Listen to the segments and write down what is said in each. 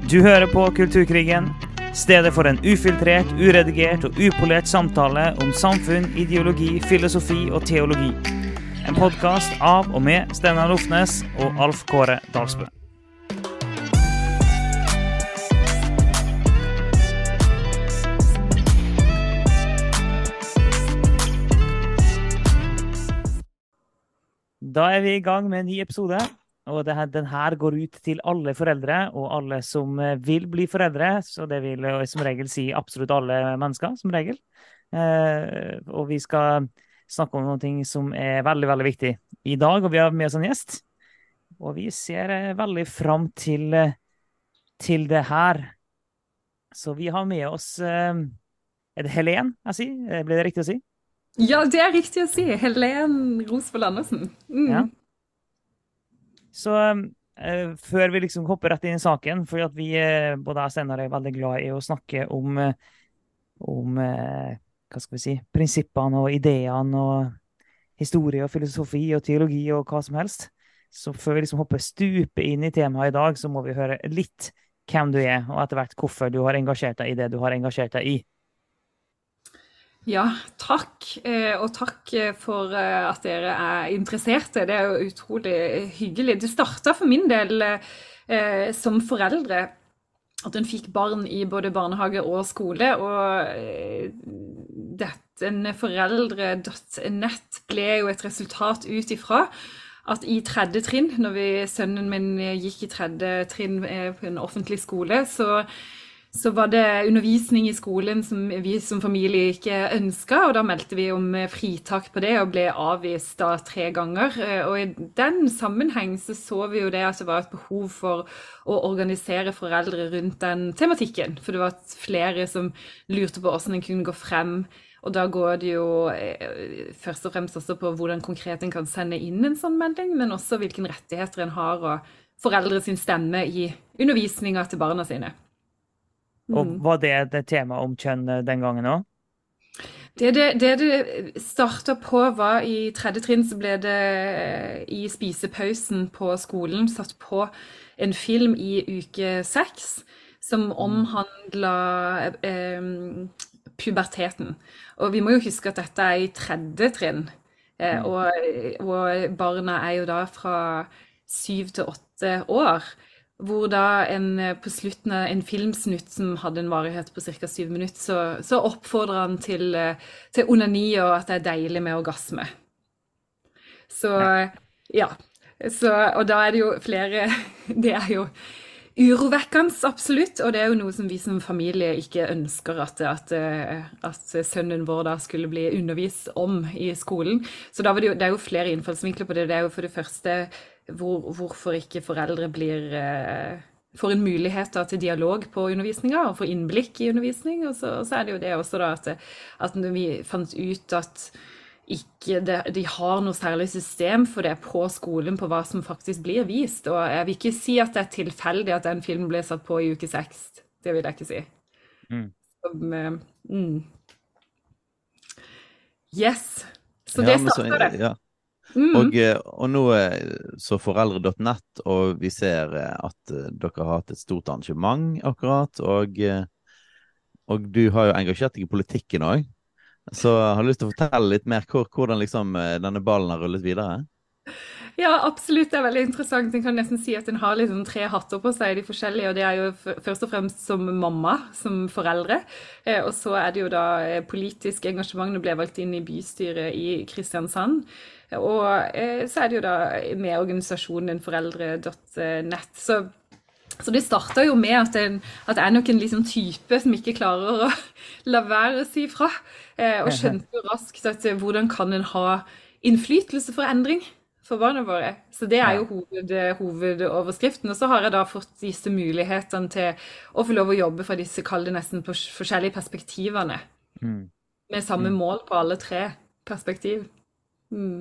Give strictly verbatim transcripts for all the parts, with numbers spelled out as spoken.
Du hører på Kulturkrigen, stedet for en ufiltrert, uredigert og upolert samtale om samfunn, ideologi, filosofi og teologi. En podcast av og med Steinar Lofnes og Alf Kåre Dalsbø. Da er vi i gang med en ny episode. Og det her, den her går ut til alle foreldre og alle som vil bli foreldre, så det vil som regel si absolutt alle mennesker, som regel. Eh, og vi skal snakke om noe som er veldig, veldig viktig i dag, og vi har med oss en gjest. Og vi ser veldig frem til, til det her. Så vi har med oss, eh, er det Helen, jeg sier? Blir det riktig å si? Ja, det er riktig å si. Helen Rosvold Andersen. Mm. Ja. Så eh, før vi liksom hopper rett inn i saken, for at vi, eh, både jeg og Steinar er veldig glad i å snakke om, eh, om eh, hva skal vi si, prinsippene og ideene og historie og filosofi og teologi og hva som helst. Så før vi liksom hopper stupe inn i temaet i dag, så må vi høre litt hvem du er, og etter hvert hvorfor du har engasjert deg i det du har engasjert deg i. Ja, takk. Og takk for at dere er interesserte. Det er jo utrolig hyggelig. Det startet for min del eh, som foreldre at en fikk barn i både barnehage og skole, og eh, dette foreldre punkt nett ble jo et resultat ut ifra at i tredje trinn, når vi, sønnen min gikk i tredje trinn på en offentlig skole, så Så var det undervisning i skolen som vi som familie ikke ønsket, og da meldte vi om fritak på det og ble avvist da tre ganger. Og i den sammenheng så så vi jo det at det var et behov for å organisere foreldre rundt den tematikken. For det var flere som lurte på hvordan en kunne gå frem, og da går det jo først og fremst også på hvordan konkret en kan sende inn en sånn melding, men også hvilke rettigheter en har, og foreldre sin stemme i undervisningen til barna sine. Og var det et tema om kjønn den gangen også? Det det, det det startet på var i tredje trinn, så ble det i spisepausen på skolen satt på en film i uke seks som omhandlet eh, puberteten. Og vi må jo huske at dette er i tredje trinn, eh, og, og barna er jo da fra syv til åtte år. Hvor da en, på slutten av en filmsnutt som hadde en varighet på cirka syv minutter, så, så oppfordrer han til, til onani og at det er deilig med orgasme. Så, ja. Så, og da er det jo flere, det er jo urovekkende, absolutt, og det er jo noe som vi som familie ikke ønsker at, at, at sønnen vår da skulle bli undervist om i skolen. Så da var det jo, det er jo flere innfallsvinkler på det. Det er jo for det første Hvor, hvorfor ikke foreldre blir, eh, får en mulighet til dialog på undervisningen og får innblikk i undervisning. Og så, og så er det jo det også da at, at når vi fant ut at ikke det, de har noe særlig system for det på skolen på hva som faktisk blir vist. Og jeg vil ikke si at det er tilfeldig at den filmen ble satt på i uke seks. Det vil jeg ikke si. Mm. Som, uh, mm. Yes. Så ja, det starter det. Ja. Mm. Og, og nå så foreldre punkt nett, og vi ser at dere har hatt et stort arrangement akkurat, og, og du har jo engasjert deg i politikken også. Så har du lyst til å fortelle litt mer hvordan liksom denne ballen har rullet videre? Ja, absolutt. Det er veldig interessant. En kan nesten si at en har liksom tre hatter på seg, de forskjellige, og det er jo først og fremst som mamma, som foreldre. Og så er det jo da politisk engasjement. Nå ble jeg valgt inn i bystyret i Kristiansand. Og så er det jo da med organisasjonen foreldre punkt nett. Så, så det startet jo med at, en, at jeg er nok en liksom type som ikke klarer å la være å si fra. Og skjønte jo raskt at hvordan kan en ha innflytelse for endring for barna våre. Så det er jo hoved, hovedoverskriften. Og så har jeg da fått disse mulighetene til å få lov å jobbe fra disse, kall det nesten på forskjellige perspektivene. Mm. Med samme mm. mål på alle tre perspektiv. Mm.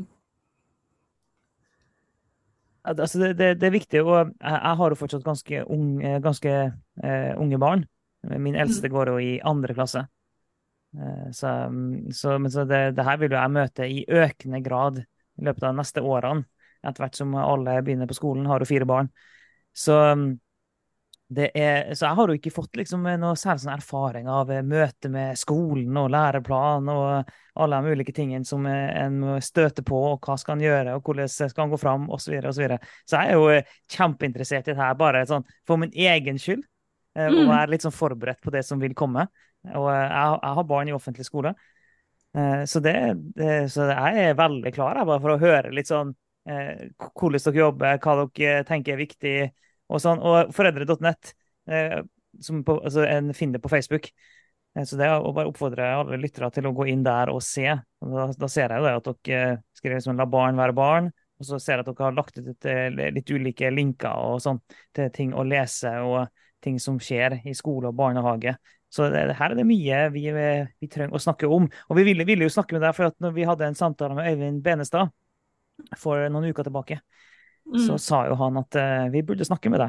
Altså det, det, det er viktig, og jeg, jeg har jo fortsatt ganske, unge, ganske uh, unge barn. Min eldste mm. går jo i andre klasse. Uh, så så, men så det, det her vil jo jeg møte i økende grad i løpet av neste årene, etter hvert som alle begynner på skolen, har jo fire barn. Så, Det er, så jeg har jo ikke fått liksom noe særlig sånn erfaring av eh, møte med skolen og læreplan og alle de ulike tingene som eh, en må støte på, og hva skal en gjøre, og hvordan skal en gå fram, og så videre, og så videre. Så jeg er jo eh, kjempeinteressert i det her, bare sånn for min egen skyld, eh, og Mm. være litt sånn forberedt på det som vil komme. Og eh, jeg, jeg har barn i offentlig skole, eh, så, det, det, så jeg er veldig klar jeg, bare for å høre litt sånn eh, hvordan dere jobber, hva dere tenker er viktig, og sånn, og foreldre punktum nett, eh, som på, altså en finner på Facebook. Eh, Så det er å bare oppfordre alle lyttere til å gå inn der og se. Og Da, da ser jeg jo det at dere skriver liksom «La barn være barn», og så ser jeg at dere har lagt ut et, eh, litt ulike linker og sånn til ting å lese og ting som skjer i skole og barnehage. Så det, her er det mye vi, eh, vi trenger å snakke om. Og vi ville, ville jo snakke med deg, for at når vi hadde en samtale med Øyvind Benestad for noen uker tilbake, så Mm. sa jo han at eh, vi burde snakke med deg.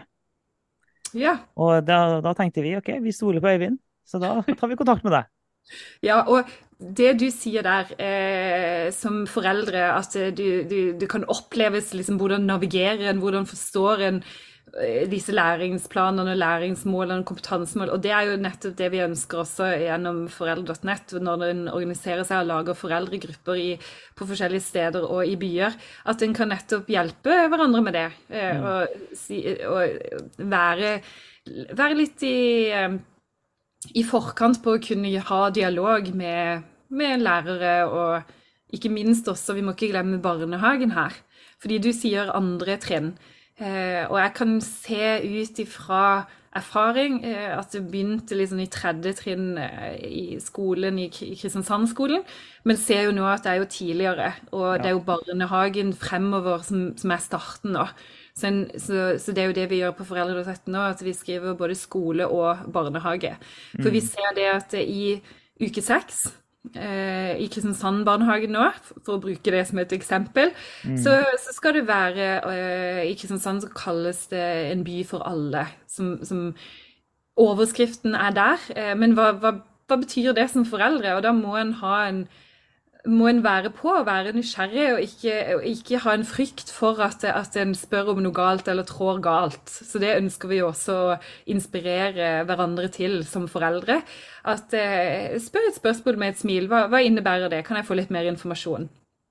Ja. Og da, da tenkte vi, ok, vi stoler på Øyvind, så da tar vi kontakt med deg. Ja, og det du sier der eh, som foreldre, at eh, du, du, du kan oppleves liksom hvordan navigerer en, hvordan forstår en eh, disse læringsplanene, læringsmålene, kompetansemål, og det er jo nettopp det vi ønsker også gjennom foreldre punktum nett, når en organiserer seg og lager foreldregrupper i, på forskjellige steder og i byer, at en kan nettopp hjelpe hverandre med det, eh, Mm. og, si, og være, være litt i... Eh, i forkant på å kunne ha dialog med, med lærere, og ikke minst også, vi må ikke glemme barnehagen her, fordi du sier andre trinn, eh, og jeg kan se ut ifra erfaring eh, at det begynte liksom i tredje trinn eh, i skolen, i, i Kristiansand-skolen, men ser jo nå at det er jo tidligere, og Ja. det er jo barnehagen fremover som, som er starten nå. Så, en, så, så det er jo det vi gjør på foreldre punktum nett nå, at vi skriver både skole og barnehage. For vi Mm. ser det at i uke seks, eh, i Kristiansand barnehagen nå, for å bruke det som et eksempel, Mm. så, så skal det være, eh, i Kristiansand så kalles det en by for alle, som, som overskriften er der, eh, men hva, hva, hva betyr det som foreldre? Og da må en ha en må en være på og være nysgjerrig, og ikke, og ikke ha en frykt for at, at en spør om noe galt eller trår galt. Så det ønsker vi også å inspirere hverandre til som foreldre. At eh, spør et spørsmål med et smil. Hva, hva innebærer det? Kan jeg få litt mer informasjon?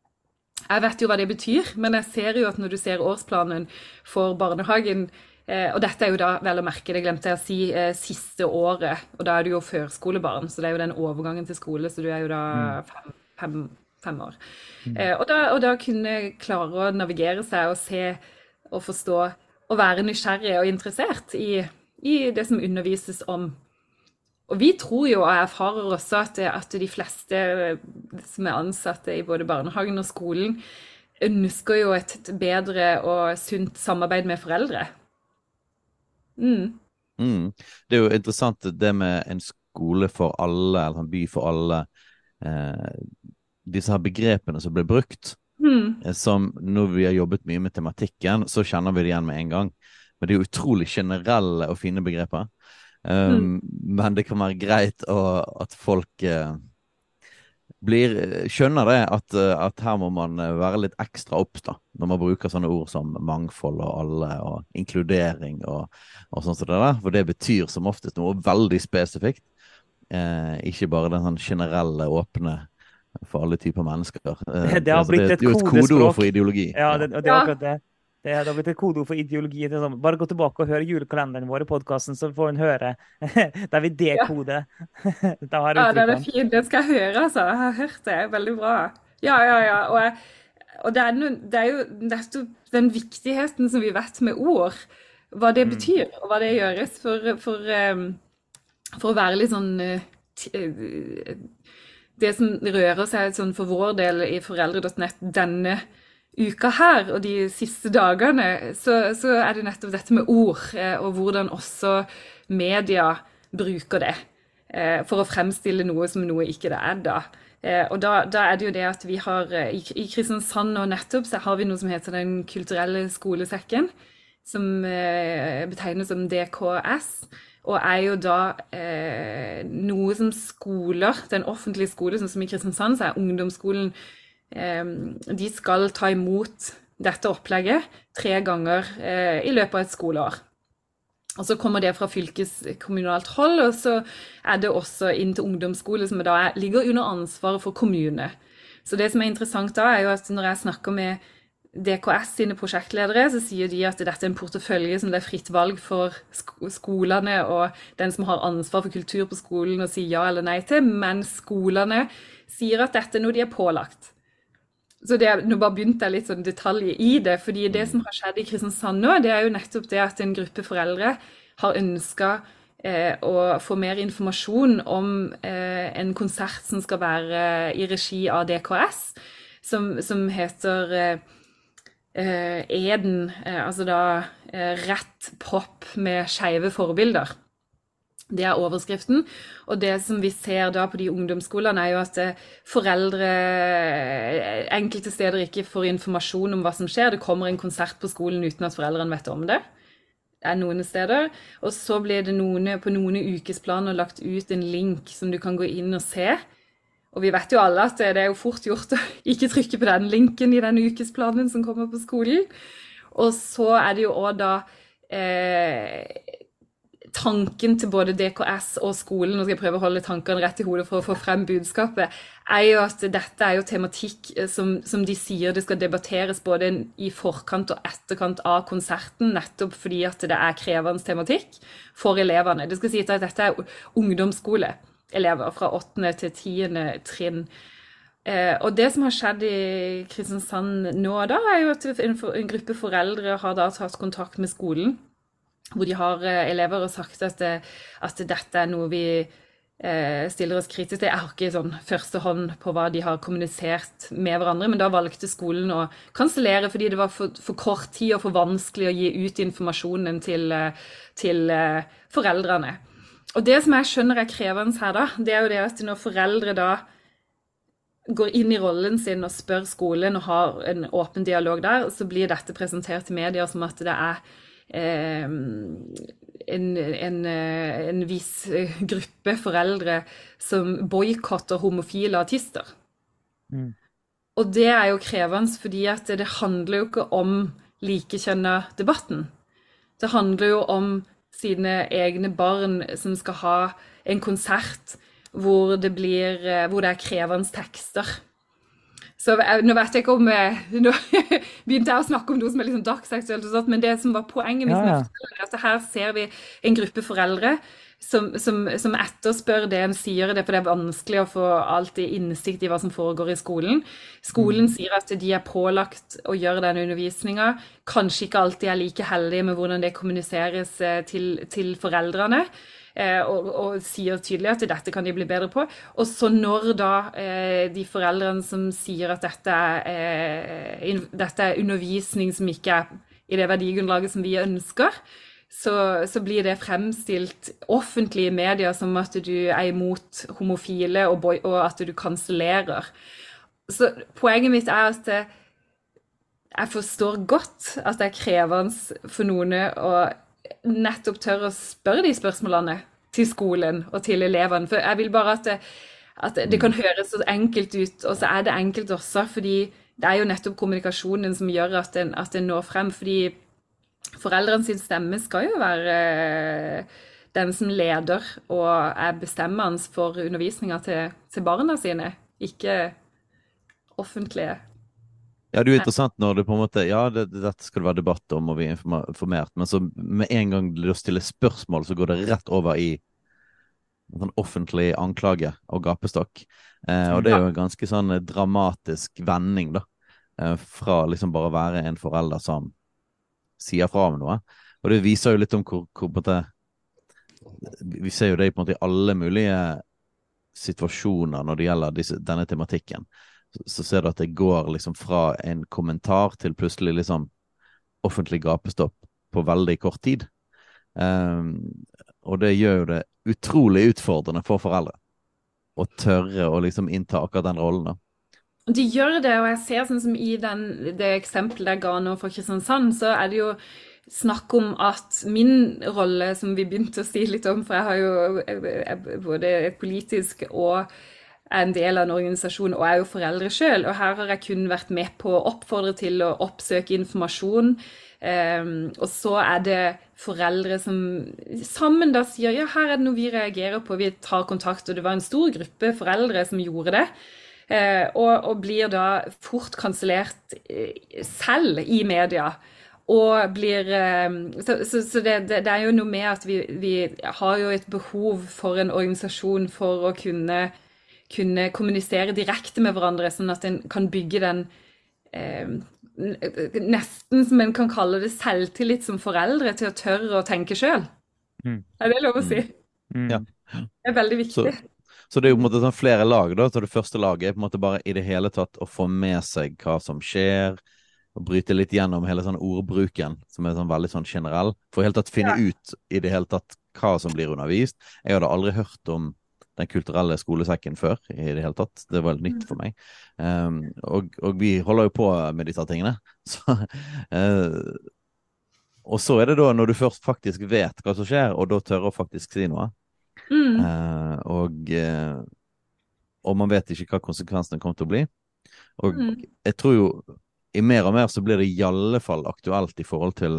Jeg vet jo hva det betyr, men jeg ser jo at når du ser årsplanen for barnehagen, eh, og dette er jo da, vel å merke, det glemte jeg å si, eh, siste året, og da er du jo førskolebarn, så det er jo den overgangen til skole, så du er jo da Mm. fem, fem, fem år. Mm. Eh, og, da, og da kunne klare å navigere seg og se og forstå, og være nysgjerrig og interessert i, i det som undervises om. Og vi tror jo, og erfarer også, at, at de fleste som er ansatte i både barnehagen og skolen ønsker jo et bedre og sunt samarbeid med foreldre. Mm. Mm. Det er jo interessant det med en skole for alle, eller en by for alle. Eh, disse her begrepene som ble brukt, Mm. eh, som når vi har jobbet mye med tematikken, så kjenner vi det igjen med en gang. Men det er jo utrolig generelle og fine begreper. Um, Men det kan være greit å, at folk eh, blir, skjønner det, at, eh, at her må man eh, være litt ekstra obs da, når man bruker sånne ord som mangfold og alle, og inkludering og, og sånn som det der, for det betyr som oftest noe veldig spesifikt. Eh, ikke bare den sånn generelle, åpne for alle typer mennesker. Eh, Det, det har altså, blitt det et er jo et kodespråk. kodeord for ideologi. Ja, det, og det er Ja. akkurat det. Det, det har blitt et kodeord for ideologi. Det er sånn, bare gå tilbake og høre julekalenderen vår i podcasten, så får en høre der vi dekoder. Da har Ja, den er uttrykkene. fin. Den skal jeg høre, altså. Jeg har hørt det. Veldig bra. Ja, ja, ja. Og, jeg, og det, er no, det er jo nettopp den viktigheten som vi vet med ord, hva det betyr, og hva det gjøres for, for, um, for å være litt sånn uh, t uh, det som rører seg sånn for vår del i foreldre punktum nett denne uka her, og de siste dagene, så, så er det nettopp dette med ord, eh, og hvordan også media bruker det, eh, for å fremstille noe som noe ikke det er da. Eh, og da, da er det jo det at vi har, eh, i, i Kristiansand og nettopp, så har vi noe som heter Den kulturelle skolesekken, som eh, betegnes som D K S, og er jo da eh, noe som skoler, den offentlige skole, sånn som i Kristiansand, så er ungdomsskolen, eh, de skal ta imot dette opplegget tre ganger eh, i løpet av et skoleår. Og så kommer det fra fylkeskommunalt hold, og så er det også inn til ungdomsskole, som da er, ligger under ansvaret for kommune. Så det som er interessant da, er jo at når jeg snakker med D K S sine prosjektledere, så sier de at dette er en portefølje som det er fritt valg for skolene, og den som har ansvar for kultur på skolen, og sier ja eller nei til, men skolene sier at dette er noe de er pålagt. Så det, nå bare begynte jeg litt sånn detaljer i det, fordi det som har skjedd i Kristiansand nå, det er jo nettopp det at en gruppe foreldre har ønsket eh, å få mer informasjon om eh, en konsert som skal være i regi av D K S, som, som heter eh, Eden, eh, altså da eh, rett pop med skeive forbilder. Det er overskriften, og det som vi ser da på de ungdomsskolene er jo at foreldre enkelte steder ikke får informasjon om hva som skjer. Det kommer en konsert på skolen uten at foreldrene vet om det. Det er noen steder. Og så blir det noen, på noen ukesplaner lagt ut en link som du kan gå inn og se. Og vi vet jo alle at det er jo fort gjort å ikke trykke på den linken i den ukesplanen som kommer på skolen. Og så er det jo også da eh, tanken til både D K S og skolen, nå skal jeg prøve å holde tankene rett i hodet for å få frem budskapet, er jo at dette er jo tematikk som, som de sier det skal debatteres både i forkant og etterkant av konserten, nettopp fordi at det er krevende tematikk for elevene. Det skal si at dette er ungdomsskoleelever fra åttende til tiende trinn. Eh, og det som har skjedd i Kristiansand nå da, er jo at en, en gruppe foreldre har da tatt kontakt med skolen, hvor de har eh, elever og sagt at, at dette er noe vi eh, stiller oss kritisk til. Jeg har ikke sånn første hånd på hva de har kommunisert med hverandre, men da valgte skolen å kansellere fordi det var for, for kort tid og for vanskelig å gi ut informasjonen til, til eh, foreldrene. Og det som jeg skjønner er krevende her da, det er jo det at når foreldre da går inn i rollen sin og spør skolen og har en åpen dialog der, så blir dette presentert i media som at det er Eh, en, en, en viss gruppe foreldre som boykotter homofile artister. Mm. Og det er jo krevende fordi at det, det handler jo ikke om likekjønna debatten. Det handler jo om sine egne barn som skal ha en konsert hvor det, blir, hvor det er krevende tekster. Så nå vet jeg ikke om, nå begynte jeg å snakke om noe som er litt sånn dagsaktuelt og sånt, men det som var poenget mitt med å fortelle er at her ser vi en gruppe foreldre som, som, som etterspør det en sier det, for det er vanskelig å få alltid innsikt i hva som foregår i skolen. Skolen sier at de er pålagt å gjøre den undervisningen, kanskje ikke alltid er like heldige med hvordan det kommuniseres til, til foreldrene. Og, og sier tydelig at dette kan de bli bedre på. Og så når da eh, de foreldrene som sier at dette er, eh, in, dette er undervisning som ikke er i det verdigrunnlaget som vi ønsker, så, så blir det fremstilt offentlig i media som at du er imot homofile og, boy, og at du kansellerer. Så poenget mitt er at jeg forstår godt at det er krevende for noen å nettopp tør å spørre de spørsmålene til skolen og til elevene. For jeg vil bare at det, at det kan høres så enkelt ut, og så er det enkelt også, fordi det er jo nettopp kommunikasjonen som gjør at den, at den når frem, fordi foreldrene sin stemme skal jo være den som leder og er bestemmende for undervisningen til, til barna sine, ikke offentlige. Ja, det er jo interessant når det på en måte, ja, det, dette skal det være debatt om og vi er informert, men så med en gang du stiller spørsmål, så går det rett over i en sånn offentlig anklage og gapestokk. Eh, og det er jo en ganske sånn dramatisk vending da, eh, fra liksom bare å være en forelder som sier fra om noe. Og det viser jo litt om hvor, hvor på en måte, vi ser jo det på en måte i alle mulige situasjoner når det gjelder disse, denne tematikken. Så ser du at det går liksom fra en kommentar til plutselig liksom offentlig gapestopp på veldig kort tid. Um, og det gjør jo det utrolig utfordrende for foreldre å tørre å liksom innta akkurat den rollen da. De gjør det, og jeg ser sånn som i den, det eksempelet jeg ga nå for Kristiansand, så er det jo snakk om at min rolle, som vi begynte å si litt om, for jeg har jo både politisk og er en del av en organisasjon og er jo foreldre selv, og her har jeg kun vært med på å oppfordre til å oppsøke informasjon, um, og så er det foreldre som sammen da sier, ja, her er det noe vi reagerer på, vi tar kontakt, og det var en stor gruppe foreldre som gjorde det, uh, og, og blir da fort kansellert uh, selv i media, og blir, så, så, så det, det, det er jo noe med at vi, vi har jo et behov for en organisasjon for å kunne, kunne kommunisere direkte med hverandre, sånn at en kan bygge den eh, nesten som en kan kalle det selvtillit som foreldre til å tørre å tenke selv. Mm. Er det lov å si? Mm. Ja. Det er veldig viktig. Så, så det er jo på en måte sånn flere lag da, så det første laget er på en måte bare i det hele tatt å få med seg hva som skjer, og bryte litt gjennom hele sånn ordbruken, som er sånn veldig sånn generell, for helt tatt finne ja. ut i det hele tatt hva som blir undervist. Jeg hadde aldri hørt om den kulturelle skolesekken før, i det hele tatt. Det var nytt for meg. Um, og, og vi holder jo på med disse tingene. Så, uh, og så er det da, når du først faktisk vet hva som skjer, og da tør å faktisk si noe. Mm. Uh, og, uh, og man vet ikke hva konsekvensene kommer til å bli. Og mm. jeg tror jo i mer og mer så blir det i alle fall aktuelt i forhold til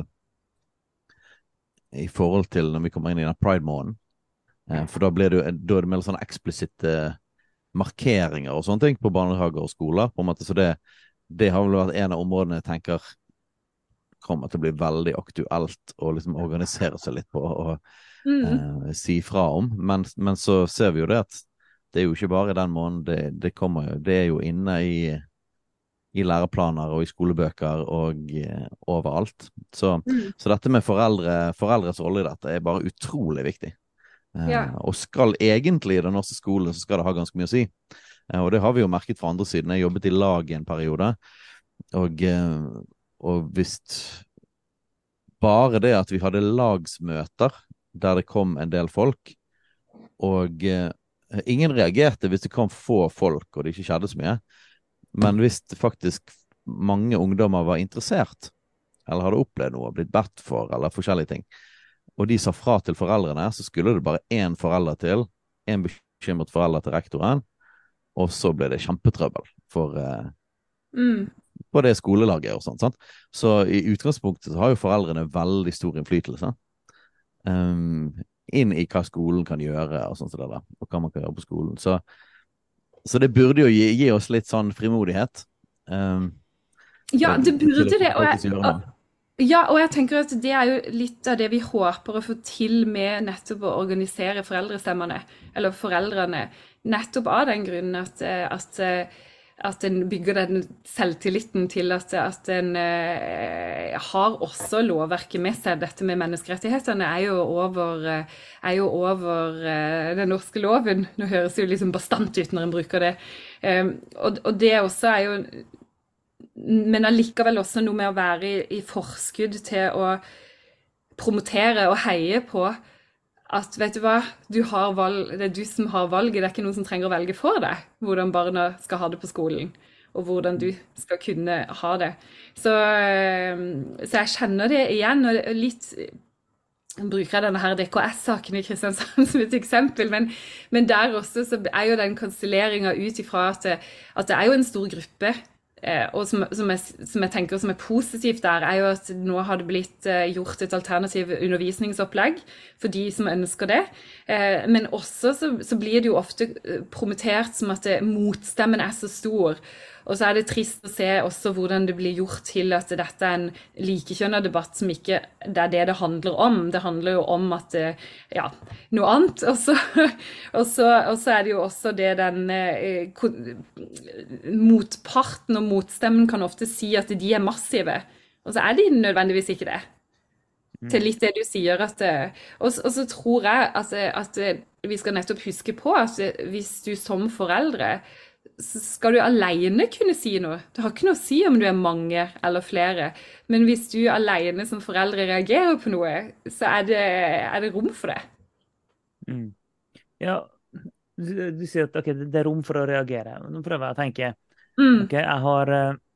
i forhold til når vi kommer inn i den Pride-måneden. Eh, for da blir det jo da er det mer sånne eksplisitte markeringer og sånne ting på barnehager og skoler. På en måte, så det, det har vel vært en av områdene jeg tenker kommer til å bli veldig aktuelt å liksom organisere seg litt på og mm. eh, si fra om. Men, men så ser vi jo det at det er jo ikke bare den måneden, det, det kommer jo, det er jo inne i i læreplaner og i skolebøker og eh, overalt. Så, mm. så dette med foreldre, foreldres rolle i dette er bare utrolig viktig. Eh, ja. Og skal egentlig i den norske skolen så skal det ha ganske mye å si. Eh, og det har vi jo merket fra andre siden. Jeg jobbet i lag i en periode, og, eh, og hvis bare det at vi hadde lagsmøter der det kom en del folk, og eh, ingen reagerte hvis det kom få folk og det ikke skjedde så mye. Men hvis faktisk mange ungdommer var interessert, eller hadde opplevd noe, blitt bedt for, eller forskjellige ting, og de sa fra til foreldrene, så skulle det bare én forelder til, en bekymret forelder til rektoren, og så ble det kjempetrøbbel for, eh, mm. for det skolelaget og sånt, sant? Så i utgangspunktet så har jo foreldrene veldig stor innflytelse um, inn i hva skolen kan gjøre, og sånt som det der, og hva man kan gjøre på skolen. Så Så det burde jo gi, gi oss litt sånn frimodighet. Um, ja, det burde det. Og jeg, og, ja, og jeg tenker at det er jo litt av det vi håper å få til med nettopp å organisere foreldrestemmene, eller foreldrene, nettopp av den grunnen at, at, at en bygger den selvtilliten til at, at en eh, har også lovverket med seg. Dette med menneskerettighetene er jo over, er jo over eh, den norske loven. Nå høres det jo liksom bastant ut når en bruker det. Um, og, og det også er jo, men allikevel også noe med å være i, i forskudd til å promotere og heie på at, vet du hva, du har valg, det er du som har valget, det er ikke noen som trenger å velge for deg, hvordan barna skal ha det på skolen, og hvordan du skal kunne ha det. Så, så jeg kjenner det igjen, og litt, jeg bruker denne her D K S-saken i Kristiansand som et eksempel, men, men der også så er jo den kanselleringen ut ifra at det, at det er jo en stor gruppe, og som, som, jeg, som jeg tenker som er positivt der, er jo at nå har det blitt gjort et alternativ undervisningsopplegg for de som ønsker det. Men også så, så blir det jo ofte promotert som at det, motstemmen er så stor. Og så er det trist å se også hvordan det blir gjort til at dette er en likekjønnet debatt som ikke det er det det handler om. Det handler jo om at det, ja, noe annet. Og så, og så, og så er det jo også det den eh, motparten og motstemmen kan ofte si at de er massive. Og så er de nødvendigvis ikke det. Til litt det du sier. At, og, og så tror jeg at, at vi skal nettopp huske på at hvis du som foreldre så skal du alene kunne si noe. Det har ikke noe å si om du er mange eller flere. Men hvis du alene som foreldre reagerer på noe, så er det, er det rom for det. Mm. Ja, du, du sier at okay, det er rom for å reagere. Nå prøver jeg å tenke. Mm. Okay, jeg, har,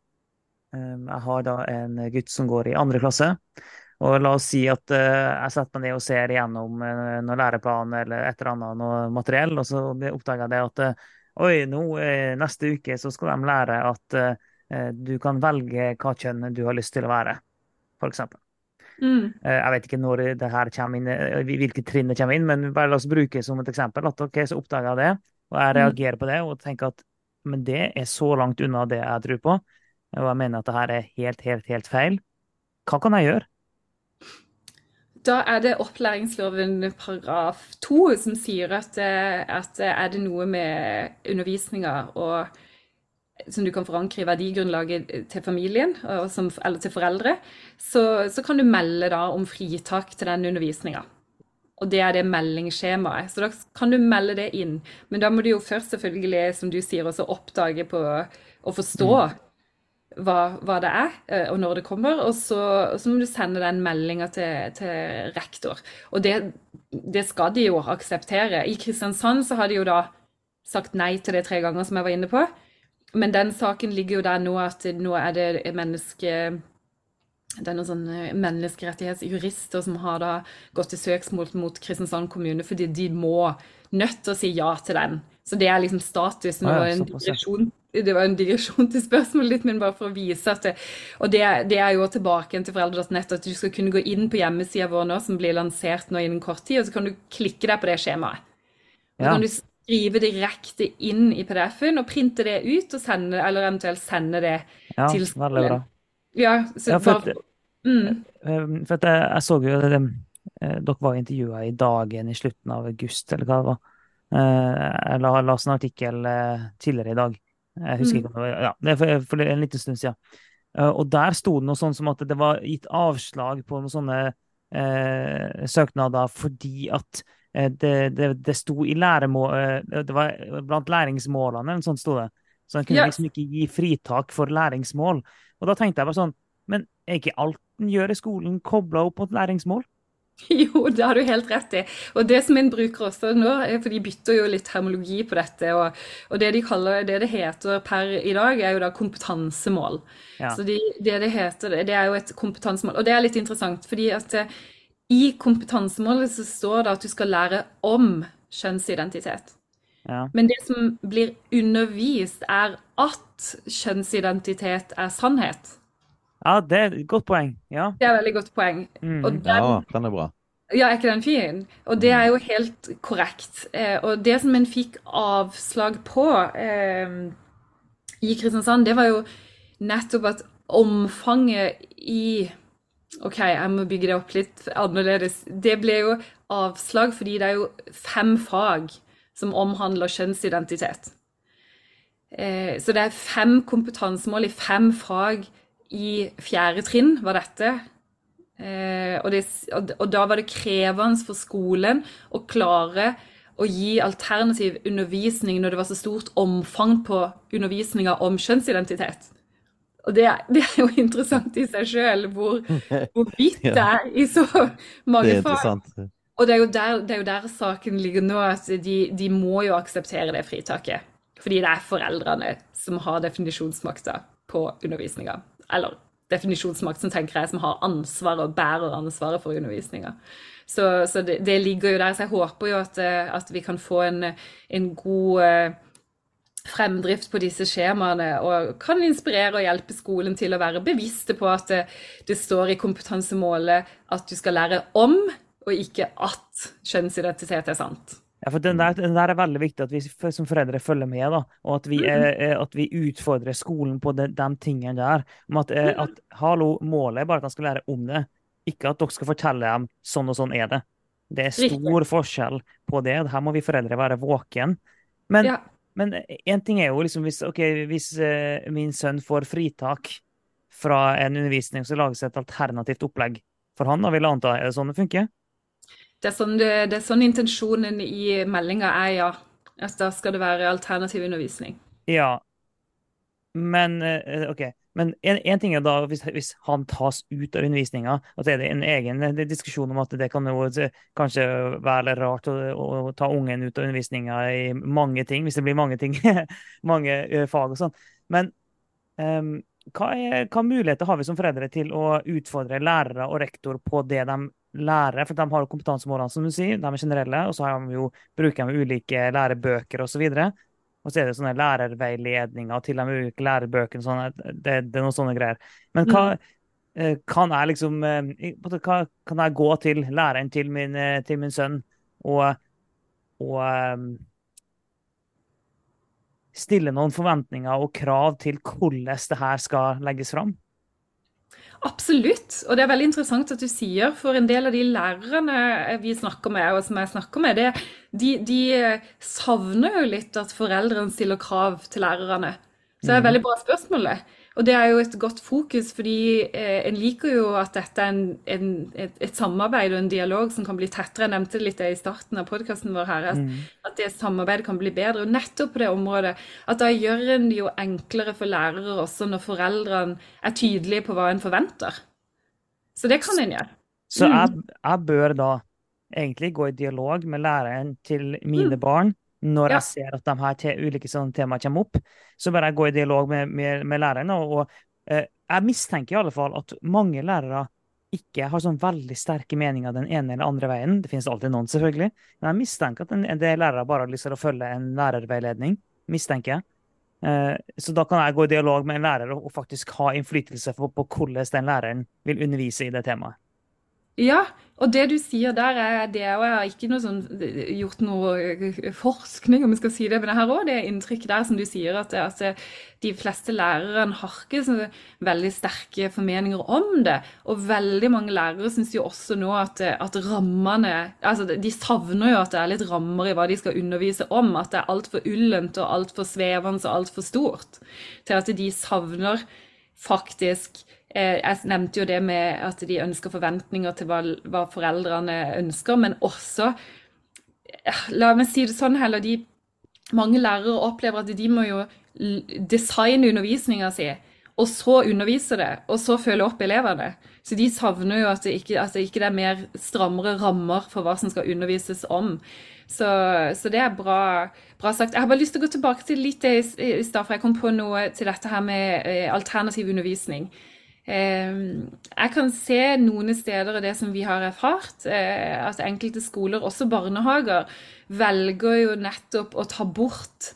jeg har da en gutt som går i andre klasse. Og la oss si at uh, jeg setter meg ned og ser igjennom uh, noen læreplan eller et eller annet noe materiell, og så oppdager jeg det at uh, oi, nå eh, neste uke så skal de lære at eh, du kan velge hva kjønn du har lyst til å være, for eksempel. Mm. Eh, jeg vet ikke når det her kommer inn, eh, hvilke trinn det kommer inn, men bare la oss bruke det som et eksempel. At ok, så oppdager jeg det, og jeg Mm. reagerer på det og tenker at men det er så langt unna det jeg tror på, og jeg mener at det her er helt, helt, helt feil. Hva kan jeg gjøre? Da er det opplæringsloven paragraf to som sier at, eh, at eh, er det noe med undervisninga og som du kan forankre i verdigrunnlaget til familien og som, eller til foreldre, så, så kan du melde da om fritak til den undervisninga. Og det er det meldingsskjemaet. Så da kan du melde det inn. Men da må du jo først selvfølgelig, som du sier, også oppdage på å forstå Mm. hva, hva det er, eh, og når det kommer. Og så, og så må du sende den meldinga til, til rektor. Og det, det skal de jo akseptere. I Kristiansand så har de jo da sagt nei til det tre ganger, som jeg var inne på. Men den saken ligger jo der nå at nå er det menneske... Det er noen sånne menneskerettighetsjurister som har da gått til søksmål mot Kristiansand kommune fordi de må nødt til å si ja til den. Så det er liksom status. Nå Ah, ja, var det en såpass, ja. digresjon, det var en digresjon til spørsmålet ditt, men bare for å vise at det, og det, det er jo tilbake igjen til foreldre punkt nett, at du skal kunne gå inn på hjemmesiden vår nå, som blir lansert nå innen kort tid, og så kan du klikke deg på det skjemaet. Og så Ja. kan du skrive direkte inn i P D F-en og printe det ut, og sende, eller eventuelt sende det Ja, til veldig bra. skolen. Ja, så Ja, for at, bare... Mm. eh, for at jeg, jeg så jo det, eh, dere var intervjuet i Dagen i slutten av august, eller hva det var. Eh, Jeg la, la oss en artikkel eh, tidligere i dag. Jeg husker Mm. ikke om det var, ja, det er for, for en liten stund siden. Eh, Og der sto det noe sånn som at det var gitt avslag på noen sånne eh, søknader fordi at eh, det, det, det sto i læremål, eh, det var blant læringsmålene, eller noe sånt sto det. Så en kunne Ja, liksom ikke gi fritak for læringsmål. Og da tenkte jeg bare sånn, men er ikke alt en gjør i skolen koblet opp mot læringsmål? jo, det har du helt rett i. Og det som en bruker også nå, er for de bytter jo litt terminologi på dette, og, og det de kaller, det det heter per i dag, er jo da kompetansemål. Ja. Så de, det det heter, det er jo et kompetansemål. Og det er litt interessant, fordi at eh, i kompetansemålet så står det at du skal lære om kjønnsidentitet. Ja. Men det som blir undervist er at kjønnsidentitet er sannhet. Ja, det er et godt poeng. Ja. Det er et veldig godt poeng. Mhm. Og den, Ja, den er bra. ja, er ikke den fin? Og det er jo helt korrekt. Eh, og det som en fikk avslag på eh, i Kristiansand, det var jo nettopp at omfanget i Ok, jeg må bygge det opp litt annerledes. Det ble jo avslag fordi det er jo fem fag som omhandler kjønnsidentitet. Eh, så det er fem kompetansemål i fem fag i fjerde trinn, var dette. Eh, og, det, og, og da var det krevende for skolen å klare å gi alternativ undervisning når det var så stort omfang på undervisninga om kjønnsidentitet. Og det, er- det er jo interessant i seg selv, hvor, hvor vidt det er i så Det mange er fag. interessant. Og det er jo der, det er jo der saken ligger nå, at de, de må jo akseptere det fritaket. Fordi det er foreldrene som har definisjonsmakta på undervisninga. Eller definisjonsmakt som tenker jeg som har ansvaret og bærer ansvaret for undervisninga. Så, så det, det ligger jo der. Så jeg håper jo at, eh, at vi kan få en, en god eh, fremdrift på disse skjemaene, og kan inspirere og hjelpe skolen til å være bevisste på at det, det står i kompetansemålet at du skal lære om, og ikke at kjønnsidentitet er sant. Ja, for den der, den der er veldig viktig at vi f- som foreldre følger med, da, og at vi, eh, eh, at vi utfordrer skolen på de, de tingene der. Om at, eh, at hallo, målet er bare at de skal lære om det, ikke at dere skal fortelle dem sånn og sånn er det. Det er stor Riktig. forskjell på det, og her må vi foreldre være våken. Men, Ja. men en ting er jo liksom hvis, ok, hvis eh, min sønn får fritak fra en undervisning, så lages et alternativt opplegg for han, da vil jeg anta. Er det sånn det funker? Det er sånn, det, det er sånn intensjonen i meldinga er, ja. At da skal det være alternativ undervisning. Ja, men eh, ok. Men en, en ting er da hvis, hvis han tas ut av undervisninga, og så er det en egen eh, diskusjon om at det kan jo eh, kanskje være rart å, å ta ungen ut av undervisninga i mange ting, hvis det blir mange ting, mange eh, fag og sånn. Men ehm, hva, er, hva muligheter har vi som foreldre til å utfordre lærere og rektor på det de lærer? For de har kompetansemålene, som du sier, de er generelle, og så har de jo, bruker de ulike lærebøker og så videre. og så er det sånne lærerveiledninger til de ulike lærebøkene, sånne, det, det er noen sånne greier. Men hva Mm. eh, kan jeg liksom eh, i- på en måte, hva, kan jeg gå til læreren til min, eh, til min sønn og, og eh, stille noen forventninger og krav til hvordan det her skal legges fram? Absolutt, og det er veldig interessant at du sier, for en del av de lærerne vi snakker med, og som jeg snakker med, det, de, de savner jo litt at foreldrene stiller krav til lærerne. Så det er et Mhm. veldig bra spørsmål det. Og det er jo et godt fokus, fordi eh, en liker jo at dette er en, en, et, et samarbeid og en dialog som kan bli tettere. Jeg nevnte litt det i starten av podcasten vår her, at, Mhm. at det samarbeidet kan bli bedre. Og nettopp på det området, at da gjør en det jo enklere for lærere også når foreldrene er tydelige på hva en forventer. Så det kan en gjøre. Så Mm. jeg, jeg bør da egentlig gå i dialog med læreren til mine Mm. barn når Ja. jeg ser at de her te ulike sånne temaer kommer opp. Så bør jeg gå i dialog med, med, med læreren. Og, og eh, jeg mistenker i alle fall at mange lærere ikke har sånn veldig sterke meninger den ene eller andre veien. Det finnes alltid noen, selvfølgelig. Men jeg mistenker at en, en del lærere bare har lyst til å følge en lærerveiledning. Mistenker jeg. Eh, Så da kan jeg gå i dialog med en lærer og og faktisk ha innflytelse på, på hvordan den læreren vil undervise i det temaet. Ja, og det du sier der er, det er jo jeg har ikke noe sånn, gjort noe eh, forskning, om vi skal si det, men jeg har også det inntrykket der som du sier, at, at de fleste lærerne har ikke så veldig sterke formeninger om det, og veldig mange lærere synes jo også nå at, at rammene, altså de savner jo at det er litt rammer i hva de skal undervise om, at det er alt for ullent og alt for svevende og alt for stort, til at de savner faktisk. Jeg nevnte jo det med at de ønsker forventninger til hva, hva foreldrene ønsker, men også, la meg si det sånn heller, de, mange lærere opplever at de må jo designe undervisningen sin, og så undervise det, og så følge opp elevene. Så de savner jo at det ikke, at det ikke er mer strammere rammer for hva som skal undervises om. Så, så det er bra, bra sagt. Jeg har bare lyst til å gå tilbake til litt i, i stedet, for jeg kom på noe til dette her med alternativ undervisning. Jeg kan se noen steder av det som vi har erfart, at enkelte skoler, også barnehager, velger jo nettopp å ta bort,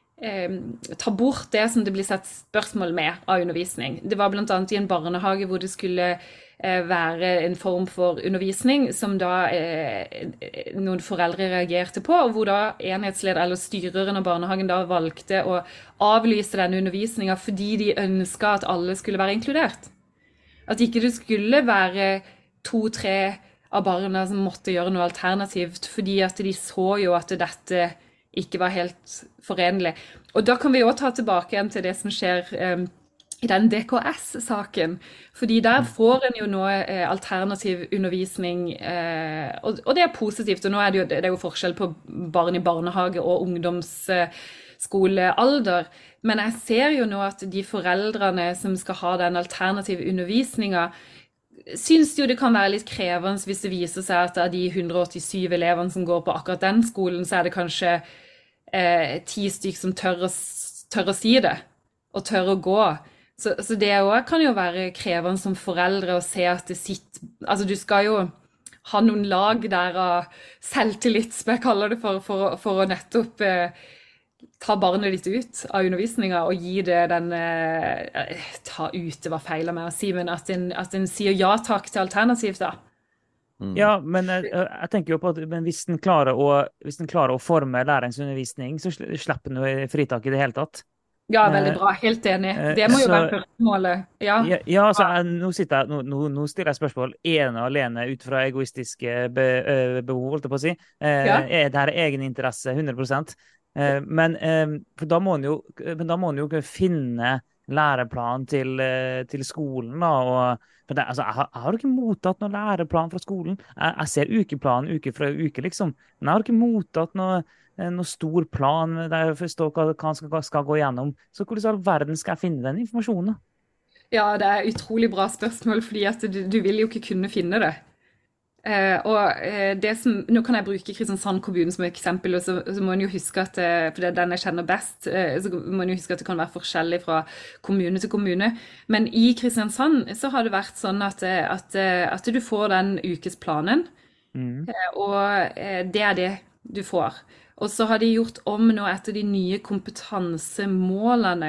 ta bort det som det blir satt spørsmål med av undervisning. Det var blant annet i en barnehage hvor det skulle være en form for undervisning som da noen foreldre reagerte på, og hvor da enhetsleder eller styreren av barnehagen da valgte å avlyse denne undervisningen fordi de ønsket at alle skulle være inkludert. At ikke det skulle være to-tre av barna som måtte gjøre noe alternativt, fordi at de så jo at dette ikke var helt forenlig. Og da kan vi også ta tilbake igjen til det som skjer um, i den D K S-saken, fordi der får en jo nå eh, alternativ undervisning, eh, og, og det er positivt, og nå er det jo, det er jo forskjell på barn i barnehage og ungdomsskolealder, men jeg ser jo nå at de foreldrene som skal ha den alternative undervisningen, synes jo det kan være litt krevende hvis det viser seg at av de ett hundre og åttisyv elevene som går på akkurat den skolen, så er det kanskje eh, ti stykker som tør å, tør å si det, og tør å gå. Så, så det også kan jo være krevende som foreldre å se at det sitter, altså du skal jo ha noen lag der av selvtillit, som jeg kaller det for, for, for å nettopp eh, ta barnet litt ut av undervisningen og gi det den, eh, ta ut, det var feil av meg å si, men at en, at en sier ja takk til alternativ da. Mm. Ja, men jeg, jeg tenker jo på at men hvis den klarer å, hvis den klarer å forme lærerens undervisning, så sl- slipper den jo fritak i det hele tatt. Ja, veldig bra, helt enig. Det må jo Så- være førstemålet. Ja. Ja, ja altså, jeg, nå, sitter jeg, nå, nå, nå stiller jeg spørsmål ene og alene ut fra egoistiske be, eh, behov, holdt jeg på å si. Eh, Ja. Er det her egeninteresse, hundre prosent? Eh, men, eh, for da må en jo, men da må en jo finne læreplan til, eh, til skolen, da, og for det, altså, jeg, har, jeg har ikke mottatt noen læreplan fra skolen. Jeg, jeg ser ukeplanen uke fra uke, liksom. Men jeg har ikke mottatt noe, eh, noe stor plan der jeg forstår hva, hva han skal, skal gå gjennom. Så hvordan i all verden skal jeg finne den informasjonen, da? Ja, det er utrolig bra spørsmål, fordi at du, du vil jo ikke kunne finne det. Eh, og eh, det som, nå kan jeg bruke Kristiansand kommune som eksempel, og så, så må en jo huske at, eh, for det er den jeg kjenner best, eh, så må en jo huske at det kan være forskjellig fra kommune til kommune. Men i Kristiansand så har det vært sånn at, eh, at, eh, at du får den ukesplanen, Mm. eh, og eh, det er det du får. Og så har de gjort om nå etter de nye kompetansemålene.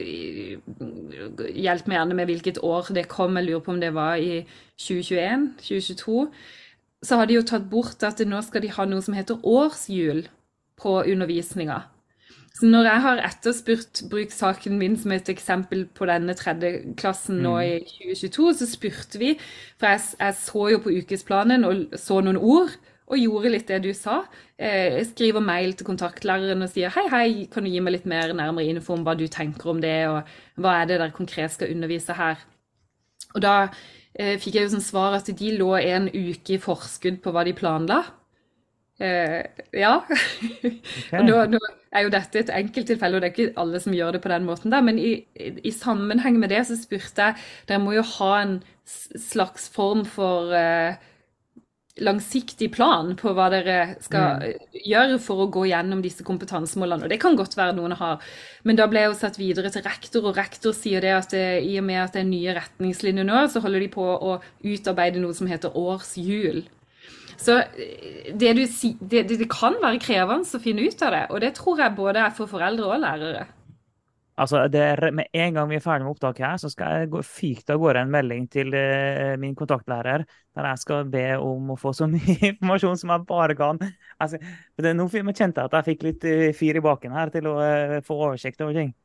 Hjelp meg gjerne med hvilket år det kom, jeg lurer på om det var i tjue tjueen, tjue tjueto. Så har de jo tatt bort at nå skal de ha noe som heter årshjul på undervisninga. Så når jeg har etterspurt brukssaken min som et eksempel på denne tredje klassen nå i tjue tjueto, så spurte vi, for jeg, jeg så jo på ukesplanen og så noen ord, og gjorde litt det du sa. Eh, skriver mail til kontaktlæreren og sier, hei, hei, kan du gi meg litt mer nærmere info om hva du tenker om det, og hva er det der konkret skal undervise her? Og da eh, fikk jeg jo sånn svar at de lå en uke i forskudd på hva de planla. Eh, ja, Okay. og nå, nå er jo dette et enkelttilfelle, og det er ikke alle som gjør det på den måten da, men i, i, i sammenheng med det så spurte jeg, dere må jo ha en s- slags form for eh, langsiktig plan på hva dere skal eh, gjøre for å gå gjennom disse kompetansemålene, og det kan godt være noen har, men da ble jeg jo satt videre til rektor, og rektor sier det at det, i og med at det er nye retningslinjer nå, så holder de på å utarbeide noe som heter årshjul. Så eh, det, du, si- det, det, det kan være krevende å finne ut av det, og det tror jeg både er for foreldre og lærere. Altså, det er, med en gang vi er ferdig med opptaket her, så skal jeg gå, fykt av gårde en melding til eh, min kontaktlærer, der jeg skal be om å få så mye informasjon som jeg bare kan. Altså, for det, nå fikk jeg kjente at jeg fikk litt eh, fyr i baken her til å eh, få oversikt over ting.